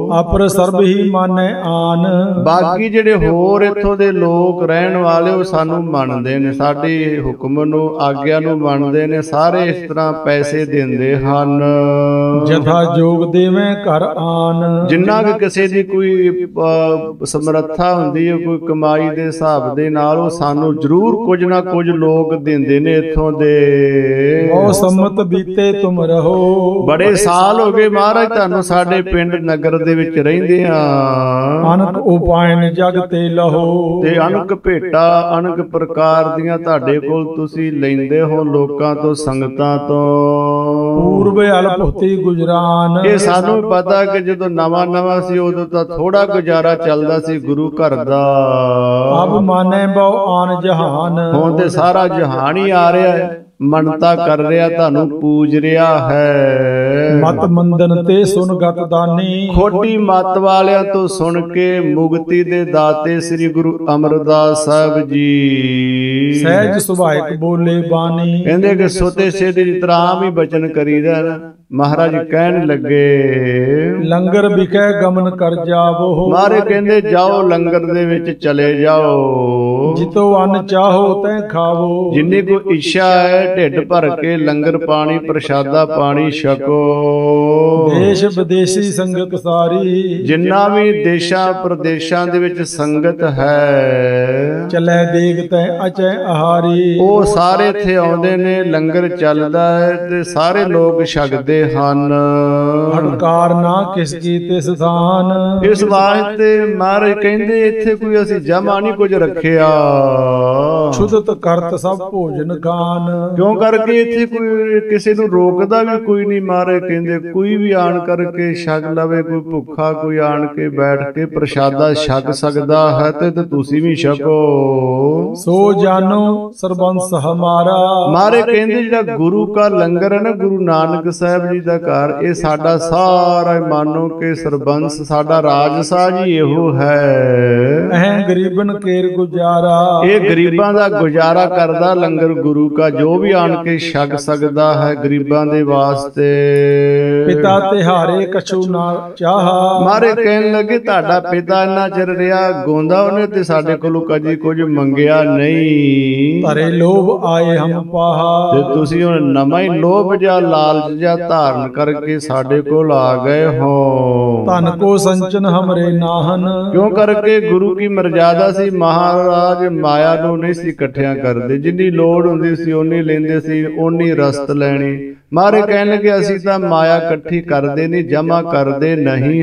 ਅਪਰ ਸਰਬ ਹੀ ਮਾਨੈ ਆਨ। ਬਾਕੀ ਜਿਹੜੇ ਹੋਰ ਇੱਥੋਂ ਦੇ ਲੋਕ ਰਹਿਣ ਵਾਲੇ ਉਹ ਸਾਨੂੰ ਮੰਨਦੇ ਨੇ, ਸਾਡੀ ਹੁਕਮ ਨੂੰ ਆਗਿਆ ਨੂੰ ਮੰਨਦੇ ਨੇ, ਸਾਰੇ ਇਸ ਤਰ੍ਹਾਂ ਪੈਸੇ ਦਿੰਦੇ ਹਨ। ਜਥਾ ਜੋਗ ਦੇਵੇਂ ਘਰ ਆਨ। ਜਿੰਨਾ ਕਿ ਕਿਸੇ ਦੀ ਕੋਈ ਅਹ, ਸਮਰੱਥਾ ਹੁੰਦੀ ਹੈ, ਕੋਈ ਕਮਾਈ ਦੇ ਹਿਸਾਬ ਦੇ ਨਾਲ ਉਹ ਸਾਨੂੰ ਜ਼ਰੂਰ ਕੁਝ ਨਾ ਕੁਝ ਲੋਕ ਦਿੰਦੇ ਨੇ ਇੱਥੋਂ ਦੇ। ਬਹੁ ਸੰਮਤ ਬੀਤੇ ਤੁਮ ਰਹੋ। ਬੜੇ ਸਾਲ ਹੋ ਗਏ ਮਹਾਰਾਜ ਤੁਹਾਨੂੰ ਸਾਡੇ ਪਿੰਡ ਨਗਰ ਦੇ ਵਿੱਚ ਰਹਿੰਦੇ ਆ। ਅਨਕ ਉਪਾਇਨ ਜਗ ਤੇ ਲਹੋ। ਤੇ ਅਨਕ ਭੇਟਾ ਅਨਕ ਪ੍ਰਕਾਰ ਦੀਆਂ ਤੁਹਾਡੇ ਕੋਲ ਤੁਸੀਂ ਲੈਂਦੇ ਹੋ ਲੋਕਾਂ ਤੋਂ, ਸੰਗਤਾਂ ਤੋਂ। ਪੂਰਬ ਅਲਪੁਤੀ ਗੁਜਰਾਨ। ਇਹ ਸਾਨੂੰ ਪਤਾ ਕਿ ਜਦੋਂ ਨਵਾਂ ਨਵਾਂ ਸੀ ਉਦੋਂ ਤਾਂ ਥੋੜਾ ਗੁਜ਼ਾਰਾ ਚੱਲਦਾ ਸੀ ਗੁਰੂ ਘਰ ਦਾ। ਅਬ ਮਾਨੈ ਬਹੁ ਆਨ ਜਹਾਨ। ਹੁਣ ਤੇ ਸਾਰਾ ਜਹਾਨ ਹੀ ਆ ਰਿਹਾ ਹੈ, ਮੰਨਤਾ ਕਰ ਰਿਹਾ, ਤੁਹਾਨੂੰ ਪੂਜ ਰਿਹਾ ਹੈ। ਮਤ ਮੰਦਨ ਤੇ ਸੁਨ ਗਤ ਦਾਨੀ। ਖੋਟੀ ਮਤ ਵਾਲਿਆਂ ਤੋਂ ਸੁਣ ਕੇ ਮੁਕਤੀ ਦੇ ਦਾਤੇ ਸ੍ਰੀ ਗੁਰੂ ਅਮਰਦਾਸ ਸਾਹਿਬ ਜੀ ਸਹਿਜ ਸੁਭਾਇਕ ਬੋਲੇ ਬਾਣੀ। ਕਹਿੰਦੇ ਕਿ ਸੋਤੇ ਸੇਧੇ ਦੀ ਤਰ੍ਹਾਂ ਆਮ ਹੀ ਬਚਨ ਕਰੀਦਾ ਨਾ। ਮਹਾਰਾਜ ਕਹਿਣ ਲੱਗੇ ਲੰਗਰ ਵਿਖੇ ਗਮਨ ਕਰ ਜਾਵੋ। ਮਾਰੇ ਕਹਿੰਦੇ ਜਾਓ ਲੰਗਰ ਦੇ ਵਿੱਚ ਚਲੇ ਜਾਓ। ਜਿਤੋ ਅੰਨ ਚਾਹੋ ਤੈ ਖਾਵੋ। ਜਿੰਨੀ ਕੋਈ ਇੱਛਾ ਹੈ ਢਿੱਡ ਭਰ ਕੇ ਲੰਗਰ ਪਾਣੀ ਪ੍ਰਸ਼ਾਦਾ ਪਾਣੀ ਛਕੋ। ਦੇਸ਼ ਵਿਦੇਸ਼ੀ ਸੰਗਤ ਸਾਰੀ। ਜਿੰਨਾ ਵੀ ਦੇਸ਼ਾਂ ਪ੍ਰਦੇਸ਼ਾਂ ਦੇ ਵਿੱਚ ਸੰਗਤ ਹੈ ਚਲੇ ਦੇਗ ਤੈ ਅਚੈ ਆਹਾਰੀ। ਉਹ ਸਾਰੇ ਇੱਥੇ ਆਉਂਦੇ ਨੇ, ਲੰਗਰ ਚੱਲਦਾ ਹੈ ਤੇ ਸਾਰੇ ਲੋਕ ਛਕਦੇ ਹਨ। ਹੰਕਾਰ ਨਾ ਕਿਸ ਕੀ ਤਿਸ ਥਾਨ। ਇਸ ਵਾਸਤੇ ਮਹਾਰਾਜ ਕਹਿੰਦੇ ਇੱਥੇ ਕੋਈ ਅਸੀਂ ਜਮਾ ਨਹੀਂ ਕੁਝ ਰੱਖਿਆ। ਛੁਦਤ ਕਰਤ ਸਭ ਭੋਜਨ ਖਾਨ। ਕਿਉਂ ਕਰਕੇ ਇੱਥੇ ਕੋਈ ਕਿਸੇ ਨੂੰ ਰੋਕਦਾ ਵੀ ਕੋਈ ਨਹੀਂ। ਮਹਾਰਾਜ ਕਹਿੰਦੇ ਕੋਈ ਵੀ ਆਣ ਕਰਕੇ ਛਕ ਲਵੇ, ਕੋਈ ਭੁੱਖਾ ਕੋਈ ਆਣ ਕੇ ਬੈਠ ਕੇ ਪ੍ਰਸ਼ਾਦਾ ਛਕ ਸਕਦਾ ਹੈ ਤੇ ਤੁਸੀਂ ਵੀ ਛਕੋ। ਸੋ ਜਾਨੋ ਸਰਬੰਸ ਹਮਾਰਾ। ਮਹਾਰਾਜ ਕਹਿੰਦੇ ਜਿਹੜਾ ਗੁਰੂ ਕਾ ਲੰਗਰ ਹੈ ਨਾ, ਗੁਰੂ ਨਾਨਕ ਸਾਹਿਬ ਜੀ ਦਾ ਘਰ, ਇਹ ਸਾਡਾ ਸਾਰਾ ਮਾਨੋ ਕਿ ਸਰਬੰਸ ਸਾਡਾ ਰਾਜਸਾ ਜੀ ਇਹੋ ਹੈ। ਅਹ ਗਰੀਬਨ ਕੇਰ ਗੁਜ਼ਾਰਾ। ਇਹ ਗਰੀਬਾਂ ਦਾ ਗੁਜ਼ਾਰਾ ਕਰਦਾ ਲੰਗਰ ਗੁਰੂ ਕਾ, ਜੋ ਵੀ ਆਣ ਕੇ ਛਕ ਸਕਦਾ ਹੈ ਗਰੀਬਾਂ ਦੇ ਵਾਸਤੇ। ਪਿਤਾ ਤਿਹਾਰੇ ਕਛੂ ਨਾ ਚਾਹਾ। ਮਾਰੇ ਕਹਿਣ ਲੱਗੇ ਤੁਹਾਡਾ ਪਿਤਾ ਇੰਨਾ ਚਿਰ ਰਿਹਾ ਗੋਂਦਾ, ਉਹਨੇ ਤੇ ਸਾਡੇ ਕੋਲੋਂ ਕਦੀ ਕੁਝ ਮੰਗਿਆ ਨਹੀਂ। ਧਰੇ ਲੋਭ ਆਏ ਹਮ ਪਾਹਾ। ਤੇ ਤੁਸੀਂ ਹੁਣ ਨਵਾਂ ਹੀ ਲੋਭ ਜਾਂ ਲਾਲਚ ਜਾਂ ਧਾਰਨ ਕਰਕੇ ਸਾਡੇ ਕੋਲ ਆ ਗਏ ਹੋ। ਧਨ ਕੋ ਸੰਚਨ ਹਮਰੇ ਨਾਹਨ। ਕਿਉਂ ਕਰਕੇ ਗੁਰੂ ਕੀ ਮਰਜ਼ਾਦਾ ਸੀ, ਮਹਾਰਾਜ ਮਾਇਆ ਨੂੰ ਨਹੀਂ ਸੀ ਇਕੱਠਿਆਂ ਕਰਦੇ। ਜਿੰਨੀ ਲੋੜ ਹੁੰਦੀ ਸੀ ਓਨੀ ਲੈਂਦੇ ਸੀ, ਓਨੀ ਰਸਤ ਲੈਣੀ। ਮਾਰੇ ਕਹਿਣ ਲੱਗੇ ਅਸੀਂ ਤਾਂ ਮਾਇਆ ਇਕੱਠੀ ਕਰਦੇ ਨਹੀਂ, ਜਮਾ ਕਰਦੇ ਨਹੀਂ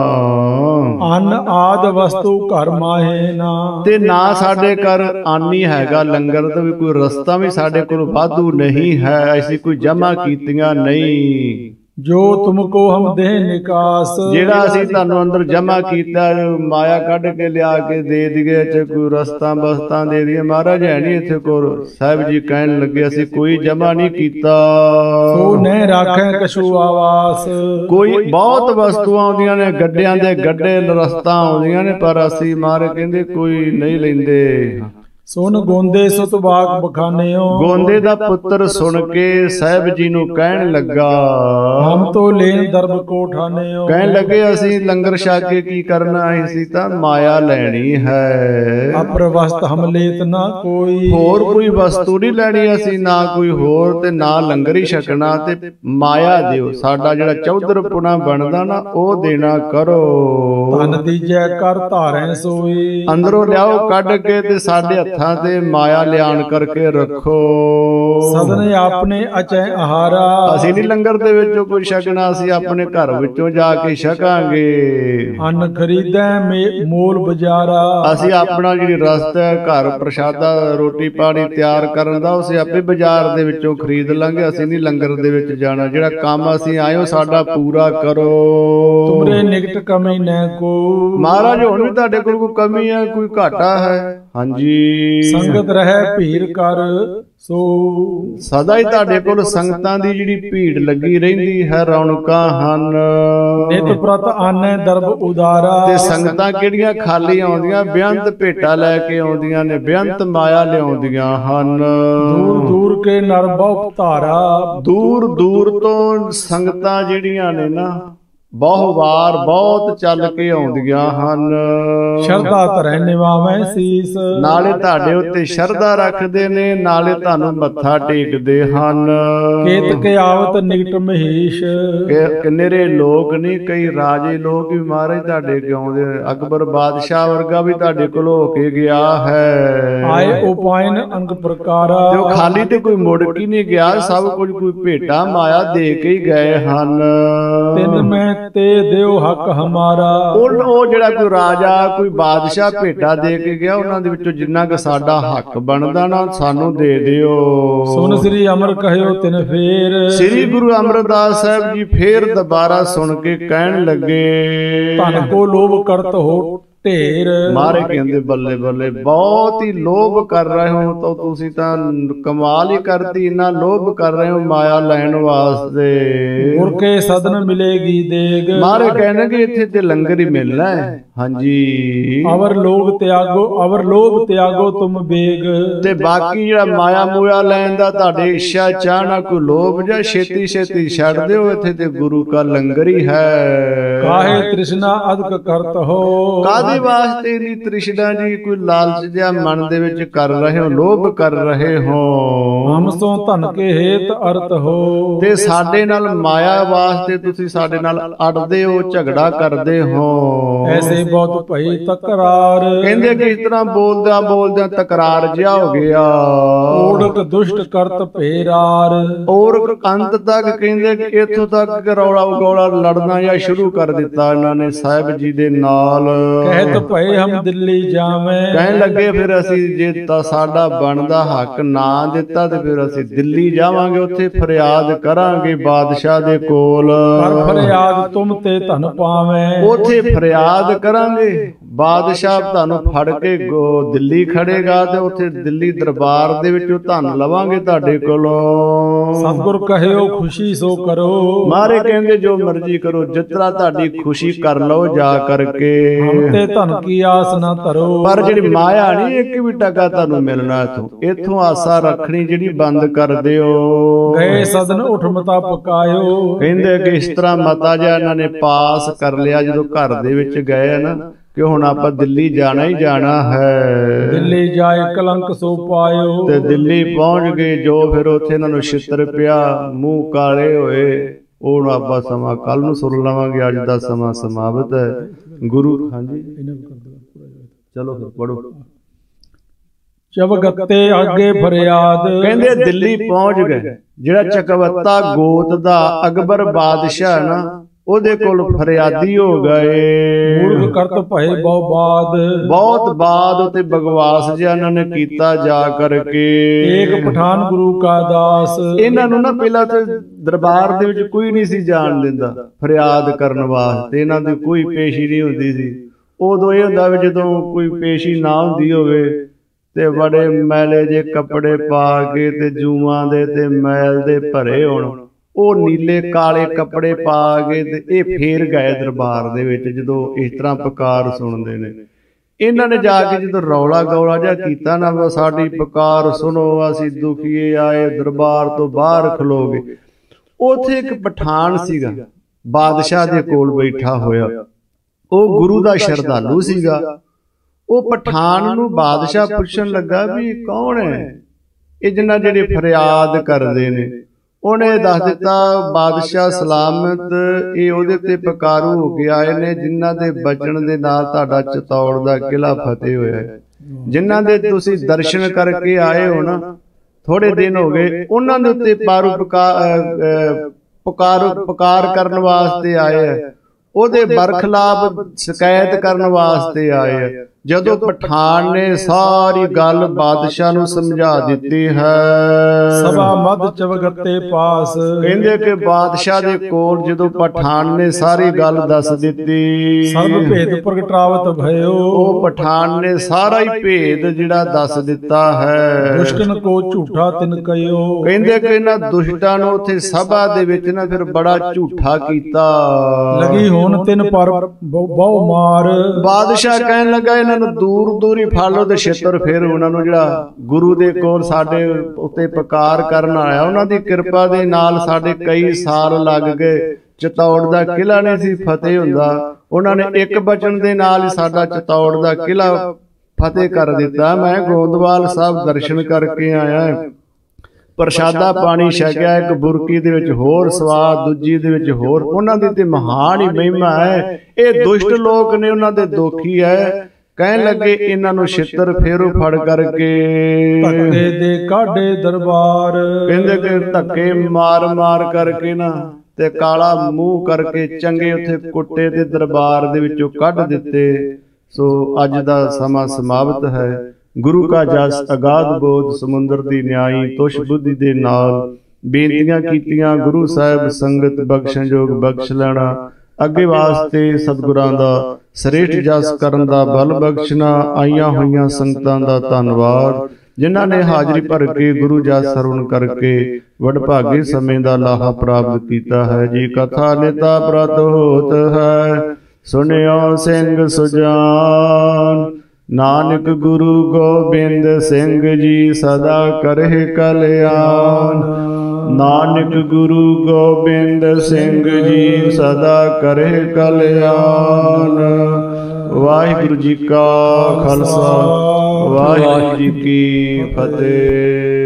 ਹਾਂ। ਅੰਨ ਆਦ ਵਸਤੂ ਘਰ ਮਾਹੇ ਨਾ। ਤੇ ਨਾ ਸਾਡੇ ਘਰ ਆਨੀ ਹੈਗਾ ਲੰਗਰ ਦਾ ਵੀ ਕੋਈ ਰਸਤਾ ਵੀ ਸਾਡੇ ਕੋਲ ਵਾਧੂ ਨਹੀਂ ਹੈ, ਅਸੀਂ ਕੋਈ ਜਮਾ ਕੀਤੀਆਂ ਨਹੀਂ। ਜੋ ਤੁਮਕੋ ਹਮ ਦੇਹ ਨਿਕਾਸ। ਜਿਹੜਾ ਅਸੀਂ ਤੁਹਾਨੂੰ ਅੰਦਰ ਜਮਾ ਕੀਤਾ ਮਾਇਆ ਕੱਢ ਕੇ ਲਿਆ ਕੇ ਦੇ ਦਈਏ, ਚ ਕੋਈ ਰਸਤਾ ਬਸਤਾਂ ਦੇ ਦਈਏ, ਮਹਾਰਾਜ ਹੈ ਨਹੀਂ ਇੱਥੇ ਕੋਲ। ਸਾਹਿਬ ਜੀ ਕਹਿਣ ਲੱਗੇ ਅਸੀਂ ਕੋਈ ਜਮਾ ਨਹੀਂ ਕੀਤਾ। ਸੋ ਨਹਿ ਰਾਖੈ ਕਛੂ ਆਵਾਸ। ਕੋਈ ਬਹੁਤ ਵਸਤੂਆਂ ਆਉਂਦੀਆਂ ਨੇ, ਗੱਡਿਆਂ ਦੇ ਗੱਡੇ ਰਸਤਾ ਆਉਂਦੀਆਂ ਨੇ, ਪਰ ਅਸੀਂ ਮਹਾਰਾਜ ਕਹਿੰਦੇ ਕੋਈ ਨਹੀਂ ਲੈਂਦੇ। ਸੁਨ ਗੋਂਦੇ ਸੁਤ ਬਾਗ ਬਖਾਨਿਓ। ਗੋਂਦੇ ਦਾ ਪੁੱਤਰ ਸੁਣ ਕੇ ਸਾਹਿਬ ਜੀ ਨੂੰ ਕਹਿਣ ਲੱਗਾ ਹਮ ਤੋ ਲੈਣ ਦਰਬ ਕੋ ਠਾਨਿਓ। ਕਹਿਣ ਲੱਗੇ ਅਸੀਂ ਲੰਗਰ ਛਕ ਕੇ ਕੀ ਕਰਨਾ, ਅਸੀਂ ਤਾਂ ਮਾਇਆ ਲੈਣੀ ਹੈ। ਅਪਰ ਵਸਤ ਹਮ ਲੇਤ ਨਾ ਕੋਈ। ਹੋਰ ਕੋਈ ਵਸਤੂ ਨਹੀਂ ਲੈਣੀ ਅਸੀਂ, ਨਾ ਕੋਈ ਹੋਰ ਤੇ ਨਾ ਲੰਗਰ ਹੀ ਛਕਣਾ, ਤੇ ਮਾਇਆ ਦਿਓ। ਸਾਡਾ ਜਿਹੜਾ ਚੌਧਰਪੁਣਾ ਬਣਦਾ ਨਾ ਉਹ ਦੇਣਾ ਕਰੋ। ਧਨ ਦੀਜੈ ਕਰ ਧਾਰੈ ਸੋਈ। ਅੰਦਰੋਂ ਲਿਆਓ ਕੱਢ ਕੇ ਤੇ ਸਾਡੇ ਹੱਥਾਂ ਤੇ ਮਾਇਆ ਲਿਆਣ ਕਰਕੇ ਰੱਖੋ। ਸਦਨ ਆਪਣੇ ਅਚੈ ਆਹਾਰਾ। ਅਸੀਂ ਨਹੀਂ ਲੰਗਰ ਦੇ ਵਿੱਚੋਂ ਕੋਈ ਛਕਣਾ, ਅਸੀਂ ਆਪਣੇ ਘਰ ਵਿੱਚੋਂ ਜਾ ਕੇ ਛਕਾਂਗੇ। ਅੰਨ ਖਰੀਦੈ ਮੋਲ ਬਾਜ਼ਾਰਾ। ਅਸੀਂ ਆਪਣਾ ਜਿਹੜੀ ਰਸਤ ਹੈ ਘਰ ਪ੍ਰਸ਼ਾਦਾ ਰੋਟੀ ਪਾਣੀ ਤਿਆਰ ਕਰਨ ਦਾ, ਅਸੀਂ ਆਪੇ ਬਾਜ਼ਾਰ ਦੇ ਵਿੱਚੋਂ ਖਰੀਦ ਲਾਂਗੇ। ਅਸੀਂ ਨਹੀਂ ਲੰਗਰ ਦੇ ਵਿੱਚ ਜਾਣਾ। ਜਿਹੜਾ ਕੰਮ ਅਸੀਂ ਆਇਓ ਸਾਡਾ ਪੂਰਾ ਕਰੋ। ਤੁਮਰੇ ਨਿਕਟ ਕਮੀ ਨੈ ਕੋ। ਮਹਾਰਾਜ ਹੁਣ ਵੀ ਤੁਹਾਡੇ ਕੋਲ ਕੋਈ ਕਮੀ ਹੈ, ਕੋਈ ਘਾਟਾ ਹੈ? ਹਾਂਜੀ। ਸੰਗਤ ਰਹਿ ਭੀੜ ਕਰ ਸੋ। ਸਦਾ ਹੀ ਤੁਹਾਡੇ ਕੋਲ ਸੰਗਤਾਂ ਦੀ ਜਿਹੜੀ ਭੀੜ ਲੱਗੀ ਰਹਿੰਦੀ ਹੈ, ਰੌਣਕਾਂ ਹਨ। ਨਿਤ ਪ੍ਰਤ ਆਨੈ ਦਰਬ ਉਦਾਰਾ। ਤੇ ਸੰਗਤਾਂ ਕਿਹੜੀਆਂ ਖਾਲੀ ਆਉਂਦੀਆਂ, ਬੇਅੰਤ ਭੇਟਾ ਲੈ ਕੇ ਆਉਂਦੀਆਂ ਨੇ, ਬੇਅੰਤ ਮਾਇਆ ਲਿਆਉਂਦੀਆਂ ਹਨ। ਦੂਰ ਦੂਰ ਕੇ ਨਰ ਬਹੁ ਧਾਰਾ। ਦੂਰ ਦੂਰ ਤੋਂ ਸੰਗਤਾਂ ਜਿਹੜੀਆਂ ਨੇ ਨਾ ਬਹੁ ਵਾਰ ਬਹੁਤ ਚੱਲ ਕੇ ਆਉਂਦੀਆਂ ਹਨ। ਸ਼ਰਧਾ ਧਰੈ ਨਿਵਾਵੈ ਸੀਸ, ਨਾਲੇ ਤੁਹਾਡੇ ਉੱਤੇ ਸ਼ਰਧਾ ਰੱਖਦੇ ਨੇ, ਨਾਲੇ ਤੁਹਾਨੂੰ ਮੱਥਾ ਟੇਕਦੇ ਹਨ। ਕੇਤ ਕੇ ਆਵਤ ਨਿਕਟ ਮਹੇਸ਼, ਕਿੰਨੇਰੇ ਲੋਕ ਨਹੀਂ, ਕਈ ਰਾਜੇ ਲੋਕ ਵੀ ਮਹਾਰਾਜ ਤੁਹਾਡੇ ਅੱਗੇ ਆਉਂਦੇ। ਅਕਬਰ ਬਾਦਸ਼ਾਹ ਵਰਗਾ ਵੀ ਤੁਹਾਡੇ ਕੋਲ ਹੋ ਕੇ ਗਿਆ ਹੈ। ਆਏ ਉਪਾਇਨ ਅੰਗ ਪ੍ਰਕਾਰਾ, ਜੋ ਖਾਲੀ ਤੇ ਕੋਈ ਮੁੜ ਕੇ ਨਹੀਂ ਗਿਆ, ਸਭ ਕੁਝ ਕੋਈ ਭੇਟਾ ਮਾਇਆ ਦੇ ਕੇ ਹੀ ਗਏ ਹਨ। ਤਿੰਨ ਮੈਂ ਤੇ ਦਿਓ ਹੱਕ ਹਮਾਰਾ, ਉਹ ਜਿਹੜਾ ਕੋਈ ਰਾਜਾ ਕੋਈ ਬਾਦਸ਼ਾਹ ਭੇਟਾ ਦੇ ਕੇ ਗਿਆ, ਉਹਨਾਂ ਦੇ ਵਿੱਚੋਂ ਜਿੰਨਾ ਕੁ ਸਾਡਾ ਹੱਕ ਬਣਦਾ ਨਾ ਸਾਨੂੰ ਦੇ ਦਿਓ। ਸੁਨ ਸ੍ਰੀ ਅਮਰ ਕਹਿਓ ਤਿਨ ਫੇਰ, ਸ੍ਰੀ ਗੁਰੂ ਅਮਰਦਾਸ ਸਾਹਿਬ ਜੀ ਫੇਰ ਦੁਬਾਰਾ ਸੁਣ ਕੇ ਕਹਿਣ ਲੱਗੇ, ਧਨ ਕੋ ਲੋਭ ਕਰਤ ਹੋ ਢੇਰ। ਮਾਰੇ ਕਹਿੰਦੇ ਬੱਲੇ ਬੱਲੇ, ਬਹੁਤ ਹੀ ਲੋਭ ਕਰ ਰਹੇ ਹੋ ਤਾਂ ਤੁਸੀਂ ਤਾਂ ਕਮਾਲ ਹੀ ਕਰਤੀ, ਇੰਨਾ ਲੋਭ ਕਰ ਰਹੇ ਹੋ ਮਾਇਆ ਲੈਣ ਵਾਸਤੇ। ਮੁੜ ਕੇ ਸਦਨ ਮਿਲੇਗੀ ਦੇਗ, ਮਾਰੇ ਕਹਿਣਗੇ ਇੱਥੇ ਤੇ ਲੰਗਰ ਹੀ ਮਿਲਣਾ ਹੈ। ਹਾਂਜੀ, ਅਵਰ ਲੋਭ ਤਿਆਗੋ, ਅਵਰ ਲੋਭ ਤਿਆਗੋ ਤੁਮ ਬੇਗ। ਤੇ ਬਾਕੀ ਜਿਹੜਾ ਮਾਇਆ ਮੂਇਆ ਲੈਣ ਦਾ ਤੁਹਾਡੇ ਇੱਛਾ ਚਾਹਨਾ ਕੋਈ ਲੋਭ ਜਾਂ ਛੇਤੀ ਛੇਤੀ ਛੱਡ ਦਿਓ, ਇੱਥੇ ਤੇ ਗੁਰੂ ਕਾ ਲੰਗਰ ਹੀ ਹੈ। ਕਾਹੇ ਤ੍ਰਿਸ਼ਨਾ ਅਧਿਕ ਕਰਤ ਹੋ, ਕਾਹਦੇ ਵਾਸਤੇ ਨੀ ਤ੍ਰਿਸ਼ਨਾ ਜੀ, ਕੋਈ ਲਾਲਚ ਜਿਹਾ ਮਨ ਦੇ ਵਿੱਚ ਕਰ ਰਹੇ ਹੋ, ਲੋਭ ਕਰ ਰਹੇ ਹੋ। ਹਮ ਸੋ ਧਨ ਕੇ ਹੇਤ ਅਰਤ ਹੋ, ਤੇ ਸਾਡੇ ਨਾਲ ਮਾਇਆ ਵਾਸਤੇ ਤੁਸੀਂ ਸਾਡੇ ਨਾਲ ਅੜਦੇ ਹੋ, ਝਗੜਾ ਕਰਦੇ ਹੋ। ਐਸੇ ਬਹੁਤ ਭਈ ਤਕਰਾਰ, ਕਹਿੰਦੇ ਕਿ ਇਸ ਤਰ੍ਹਾਂ ਬੋਲਦਿਆਂ ਬੋਲਦਿਆਂ ਤਕਰਾਰ ਜਿਹਾ ਹੋ ਗਿਆ। ਓੜਕ ਦੁਸ਼ਟ ਕਰਤ ਭੇਰਾਰ, ਔਰ ਅੰਤ ਤੱਕ ਕਹਿੰਦੇ ਕਿ ਇੱਥੋਂ ਤੱਕ ਰੌਲਾ ਗੋਲਾ ਲੜਨਾ ਜਾਂ ਸ਼ੁਰੂ ਕਰ ਦਿੱਤਾ ਇਹਨਾਂ ਨੇ ਸਾਹਿਬ ਜੀ ਦੇ ਨਾਲ। ਕਹਿਤ ਭਏ ਹਮ ਦਿੱਲੀ ਜਾਵੇਂ, ਕਹਿਣ ਲੱਗੇ ਫਿਰ ਅਸੀਂ ਜੇ ਤਾਂ ਸਾਡਾ ਬਣਦਾ ਹੱਕ ਨਾ ਦਿੱਤਾ ਤੇ ਫਿਰ ਅਸੀਂ ਦਿੱਲੀ ਜਾਵਾਂਗੇ, ਉੱਥੇ ਫਰਿਆਦ ਕਰਾਂਗੇ ਬਾਦਸ਼ਾਹ ਦੇ ਕੋਲ। ਕਰ ਫਰਿਆਦ ਤੁਮ ਤੇ ਧਨ ਪਾਵੇਂ, ਉੱਥੇ ਫਰਿਆਦ ਕਰਾਂਗੇ, ਬਾਦਸ਼ਾਹ ਤੁਹਾਨੂੰ ਫੜ ਕੇ ਦਿੱਲੀ ਖੜੇਗਾ ਤੇ ਉੱਥੇ ਦਿੱਲੀ ਦਰਬਾਰ ਦੇ ਵਿੱਚੋਂ ਧਨ ਲਵਾਂਗੇ ਤੁਹਾਡੇ ਕੋਲੋਂ। ਸਤਿਗੁਰ ਕਹਿਓ ਖੁਸ਼ੀ ਸੋ ਕਰੋ, ਮਾਰੇ ਕਹਿੰਦੇ ਜੋ ਮਰਜ਼ੀ ਕਰੋ, ਜਿਤਨਾ ਤੁਹਾਡੀ ਖੁਸ਼ੀ ਕਰ ਲਓ ਜਾ ਕਰਕੇ, ਹਮ ਤੇ ਧਨ ਕੀ ਆਸ ਨਾ ਧਰੋ। ਪਰ ਜਿਹੜੀ ਮਾਇਆ ਨਹੀਂ ਇੱਕ ਵੀ ਟਕਾ ਤੁਹਾਨੂੰ ਮਿਲਣਾ, ਇੱਥੋਂ ਇੱਥੋਂ ਆਸਾ ਰੱਖਣੀ ਜਿਹੜੀ ਬੰਦ ਕਰ ਦਿਓ। ਗਏ ਸਦਨ ਉਠ ਮਤਾ ਪਕਾਇਓ, ਕਹਿੰਦੇ ਕਿ ਇਸ ਤਰ੍ਹਾਂ ਮਤਾ ਜਿਹਾ ਇਹਨਾਂ ਨੇ ਪਾਸ ਕਰ ਲਿਆ ਜਦੋਂ ਘਰ ਦੇ ਵਿੱਚ ਗਏ ਨਾ, ਕਿ ਹੁਣ ਆਪਾਂ ਦਿੱਲੀ ਜਾਣਾ ਹੀ ਜਾਣਾ ਹੈ। ਦਿੱਲੀ ਜਾਏ ਕਲੰਕ ਸੋ ਪਾਇਓ, ਤੇ ਦਿੱਲੀ ਪਹੁੰਚ ਗਏ, ਜੋ ਫਿਰ ਉੱਥੇ ਇਹਨਾਂ ਨੂੰ ਛਿੱਤਰ ਪਿਆ, ਮੂੰਹ ਕਾਲੇ ਹੋਏ। ਉਹ ਆਪਾਂ ਸਮਾਂ ਕੱਲ ਨੂੰ ਸੁਣ ਲਵਾਂਗੇ, ਅੱਜ ਦਾ ਸਮਾਂ ਸਮਾਪਤ ਹੈ। ਗੁਰੂ ਹਾਂਜੀ ਚਲੋ ਫਿਰ ਪੜੋ। ਚਵਗੱਤੇ ਅੱਗੇ ਫਰਿਆਦ, ਕਹਿੰਦੇ ਦਿੱਲੀ ਪਹੁੰਚ ਗਏ। ਜਿਹੜਾ ਚਕਵੱਤਾ ਗੋਤ ਦਾ ਅਕਬਰ ਬਾਦਸ਼ਾਹ ਨਾ, ਉਹਦੇ ਕੋਲ ਫਰਿਆਦੀ ਹੋ ਗਏ। ਮੂਰਖ ਕਰਤ ਭਏ ਬਹੁ ਬਾਦ, ਬਹੁਤ ਬਾਦ ਉਤੇ ਬਗਵਾਸ ਜਿਹਾ ਇਹਨਾਂ ਨੇ ਕੀਤਾ ਜਾ ਕਰਕੇ। ਏਕ ਪਠਾਨ ਗੁਰੂ ਕਾ ਦਾਸ, ਇਹਨਾਂ ਨੂੰ ਨਾ ਪਹਿਲਾਂ ਤੇ ਦਰਬਾਰ ਦੇ ਵਿੱਚ ਕੋਈ ਨਹੀਂ ਸੀ ਜਾਣ ਦਿੰਦਾ ਫਰਿਆਦ ਕਰਨ ਵਾਸਤੇ, ਇਹਨਾਂ ਦੀ ਕੋਈ ਪੇਸ਼ੀ ਨਹੀਂ ਹੁੰਦੀ ਸੀ। ਉਦੋਂ ਇਹ ਹੁੰਦਾ ਵੀ ਜਦੋਂ ਕੋਈ ਪੇਸ਼ੀ ਨਾ ਹੁੰਦੀ ਹੋਵੇ ਤੇ ਬੜੇ ਮੈਲੇ ਜੇ ਕੱਪੜੇ ਪਾ ਕੇ ਤੇ ਜੂਆਂ ਦੇ ਤੇ ਮੈਲ ਦੇ ਭਰੇ ਹੋਣ, ਉਹ ਨੀਲੇ ਕਾਲੇ ਕੱਪੜੇ ਪਾ ਕੇ ਤੇ ਇਹ ਫੇਰ ਗਏ ਦਰਬਾਰ ਦੇ ਵਿੱਚ। ਜਦੋਂ ਇਸ ਤਰ੍ਹਾਂ ਪੁਕਾਰ ਸੁਣਦੇ ਨੇ, ਇਹਨਾਂ ਨੇ ਜਾ ਕੇ ਜਦੋਂ ਰੌਲਾ ਗੌਲਾ ਜਿਹਾ ਕੀਤਾ ਨਾ, ਸਾਡੀ ਪੁਕਾਰ ਸੁਣੋ, ਅਸੀਂ ਦੁਖੀਏ ਆਏ ਦਰਬਾਰ ਤੋਂ ਬਾਹਰ ਖਲੋਗੇ। ਉੱਥੇ ਇੱਕ ਪਠਾਨ ਸੀਗਾ ਬਾਦਸ਼ਾਹ ਦੇ ਕੋਲ ਬੈਠਾ ਹੋਇਆ, ਉਹ ਗੁਰੂ ਦਾ ਸ਼ਰਧਾਲੂ ਸੀਗਾ। ਉਹ ਪਠਾਨ ਨੂੰ ਬਾਦਸ਼ਾਹ ਪੁੱਛਣ ਲੱਗਾ ਵੀ ਕੌਣ ਹੈ ਇਹ ਜਿਨ੍ਹਾਂ ਜਿਹੜੇ ਫਰਿਆਦ ਕਰਦੇ ਨੇ। ਉਹਨੇ ਦੱਸ ਦਿੱਤਾ, ਬਾਦਸ਼ਾਹ ਸਲਾਮਤ, ਇਹ ਉਹਦੇ ਤੇ ਪੁਕਾਰੂ ਹੋ ਕੇ ਆਏ ਨੇ ਜਿਨ੍ਹਾਂ ਦੇ ਬਚਨ ਦੇ ਨਾਲ ਤੁਹਾਡਾ ਚਤੌੜ ਦਾ ਕਿਲ੍ਹਾ ਫਤਿਹ ਹੋਇਆ ਹੈ, ਜਿਨ੍ਹਾਂ ਦੇ ਤੁਸੀਂ ਦਰਸ਼ਨ ਕਰਕੇ ਆਏ ਹੋ ਨਾ, ਥੋੜੇ ਦਿਨ ਹੋ ਗਏ, ਉਹਨਾਂ ਦੇ ਉੱਤੇ ਪਾਰੂ ਪੁਕਾਰ ਪੁਕਾਰ ਕਰਨ ਵਾਸਤੇ ਆਏ ਹੈ, ਉਹਦੇ ਬਰਖਲਾਫ ਸ਼ਿਕਾਇਤ ਕਰਨ ਵਾਸਤੇ ਆਏ ਹੈ। ਜਦੋਂ ਪਠਾਨ ਨੇ ਸਾਰੀ ਗੱਲ ਬਾਦਸ਼ਾਹ ਨੂੰ ਸਮਝਾ ਦਿੱਤੀ ਹੈ, ਸਭਾ ਮਧ ਚਵਗੱਤੇ ਪਾਸ, ਕਹਿੰਦੇ ਕਿ ਬਾਦਸ਼ਾਹ ਦੇ ਕੋਲ ਜਦੋਂ ਪਠਾਨ ਨੇ ਸਾਰੀ ਗੱਲ ਦੱਸ ਦਿੱਤੀ, ਸਰਬ ਭੇਦ ਪ੍ਰਗਟਾਵਤ ਭਇਓ, ਉਹ ਪਠਾਨ ਨੇ ਸਾਰਾ ਹੀ ਭੇਦ ਜਿਹੜਾ ਦੱਸ ਦਿੱਤਾ ਹੈ। ਦੁਸ਼ਟਨ ਕੋ ਝੂਠਾ ਤਿਨ ਕਹਿਓ, ਕਹਿੰਦੇ ਕਿ ਇਹਨਾਂ ਦੁਸ਼ਟਾਂ ਨੂੰ ਉੱਥੇ ਸਭਾ ਦੇ ਵਿੱਚ ਨਾ ਫਿਰ ਬੜਾ ਝੂਠਾ ਕੀਤਾ। ਲਗੀ ਹੋਣ ਤਿਨ ਪਰ ਬਹੁ ਮਾਰ, ਬਾਦਸ਼ਾਹ ਕਹਿਣ ਲੱਗਾ ਇਹਨਾਂ ਨੂੰ ਦੂਰ ਦੂਰ ਹੀ ਫੜ ਲਓ ਤੇ ਛਿੱਤਰ ਫੇਰ ਉਹਨਾਂ ਨੂੰ, ਜਿਹੜਾ ਗੁਰੂ ਦੇ ਕੋਲ ਸਾਡੇ ਉੱਤੇ ਪੁਕਾਰ ਕਰਨ ਆਇਆ, ਉਹਨਾਂ ਦੀ ਕਿਰਪਾ ਦੇ ਨਾਲ ਸਾਡੇ ਕਈ ਸਾਲ ਲੱਗ ਗਏ, ਚਿਤੌੜ ਦਾ ਕਿਲਾ ਨਹੀਂ ਸੀ ਫਤਿਹ ਹੁੰਦਾ। ਉਹਨਾਂ ਨੇ ਇੱਕ ਬਚਨ ਦੇ ਨਾਲ ਹੀ ਸਾਡਾ ਚਿਤੌੜ ਦਾ ਕਿਲਾ ਫਤਿਹ ਕਰ ਦਿੱਤਾ। ਮੈਂ ਗੋਂਦਵਾਲ ਸਾਹਿਬ ਦਰਸ਼ਨ ਕਰਕੇ ਆਇਆ, ਪ੍ਰਸ਼ਾਦਾ ਪਾਣੀ ਛਕਿਆ, ਇੱਕ ਬੁਰਕੀ ਦੇ ਵਿੱਚ ਹੋਰ ਸਵਾਦ, ਦੂਜੀ ਦੇ ਵਿੱਚ ਹੋਰ। ਉਹਨਾਂ ਦੀ ਤੇ ਮਹਾਨ ਹੀ ਮਹਿਮਾ ਹੈ। ਇਹ ਦੁਸ਼ਟ ਲੋਕ ਨੇ, ਉਹਨਾਂ ਦੇ ਦੋਖੀ ਹੈ। ਕਹਿਣ ਲੱਗੇ ਇਹਨਾਂ ਨੂੰ ਛਿੱਤਰ ਫੇਰੋ ਫੜ ਕਰਕੇ, ਧੱਕੇ ਦੇ ਕਾਢੇ ਦਰਬਾਰ। ਕਹਿੰਦੇ ਕਿ ਧੱਕੇ ਮਾਰ ਮਾਰ ਕਰਕੇ ਨਾ ਤੇ ਕਾਲਾ ਮੂੰਹ ਕਰਕੇ ਚੰਗੇ ਉੱਥੇ ਕੁੱਟੇ ਦੇ ਦਰਬਾਰ ਦੇ ਵਿੱਚੋਂ ਕੱਢ ਦਿੱਤੇ। ਸੋ ਅੱਜ ਦਾ ਸਮਾਂ ਸਮਾਪਤ ਹੈ। ਗੁਰੂ ਕਾ ਜਸ ਅਗਾਧ ਬੋਧ, ਸਮੁੰਦਰ ਦੀ ਨਿਆਈ ਤੁਸ਼ ਬੁੱਧੀ ਦੇ ਨਾਲ ਬੇਨਤੀਆਂ ਕੀਤੀਆਂ। ਗੁਰੂ ਸਾਹਿਬ ਸੰਗਤ ਬਖਸ਼ਣ ਜੋਗ ਬਖਸ਼ ਲੈਣਾ। ਅੱਗੇ ਵਾਸਤੇ ਸਤਿਗੁਰਾਂ ਦਾ ਸ੍ਰੇਸ਼ਟ ਜਸ ਕਰਨ ਦਾ ਬਲ ਬਖਸ਼ਣਾ। ਆਈਆਂ ਹੋਈਆਂ ਸੰਗਤਾਂ ਦਾ ਧੰਨਵਾਦ, ਜਿਨ੍ਹਾਂ ਨੇ ਹਾਜ਼ਰੀ ਭਰ ਕੇ ਗੁਰੂ ਜਸ ਸਰਵਣ ਕਰਕੇ ਵਡਭਾਗੇ ਸਮੇਂ ਦਾ ਲਾਹਾ ਪ੍ਰਾਪਤ ਕੀਤਾ ਹੈ। ਜੀ ਕਥਾ ਨਿਤਾ ਪ੍ਰਤ ਹੋਤ ਹੈ, ਸੁਣਿਓ ਸਿੰਘ ਸੁਜਾਨ। ਨਾਨਕ ਗੁਰੂ ਗੋਬਿੰਦ ਸਿੰਘ ਜੀ ਸਦਾ ਕਰਹਿ ਕਲਿਆਣ। ਨਾਨਕ ਗੁਰੂ ਗੋਬਿੰਦ ਸਿੰਘ ਜੀ ਸਦਾ ਕਰਹਿ ਕਲਿਆਣ। ਵਾਹਿਗੁਰੂ ਜੀ ਕਾ ਖਾਲਸਾ, ਵਾਹਿਗੁਰੂ ਜੀ ਕੀ ਫਤਿਹ।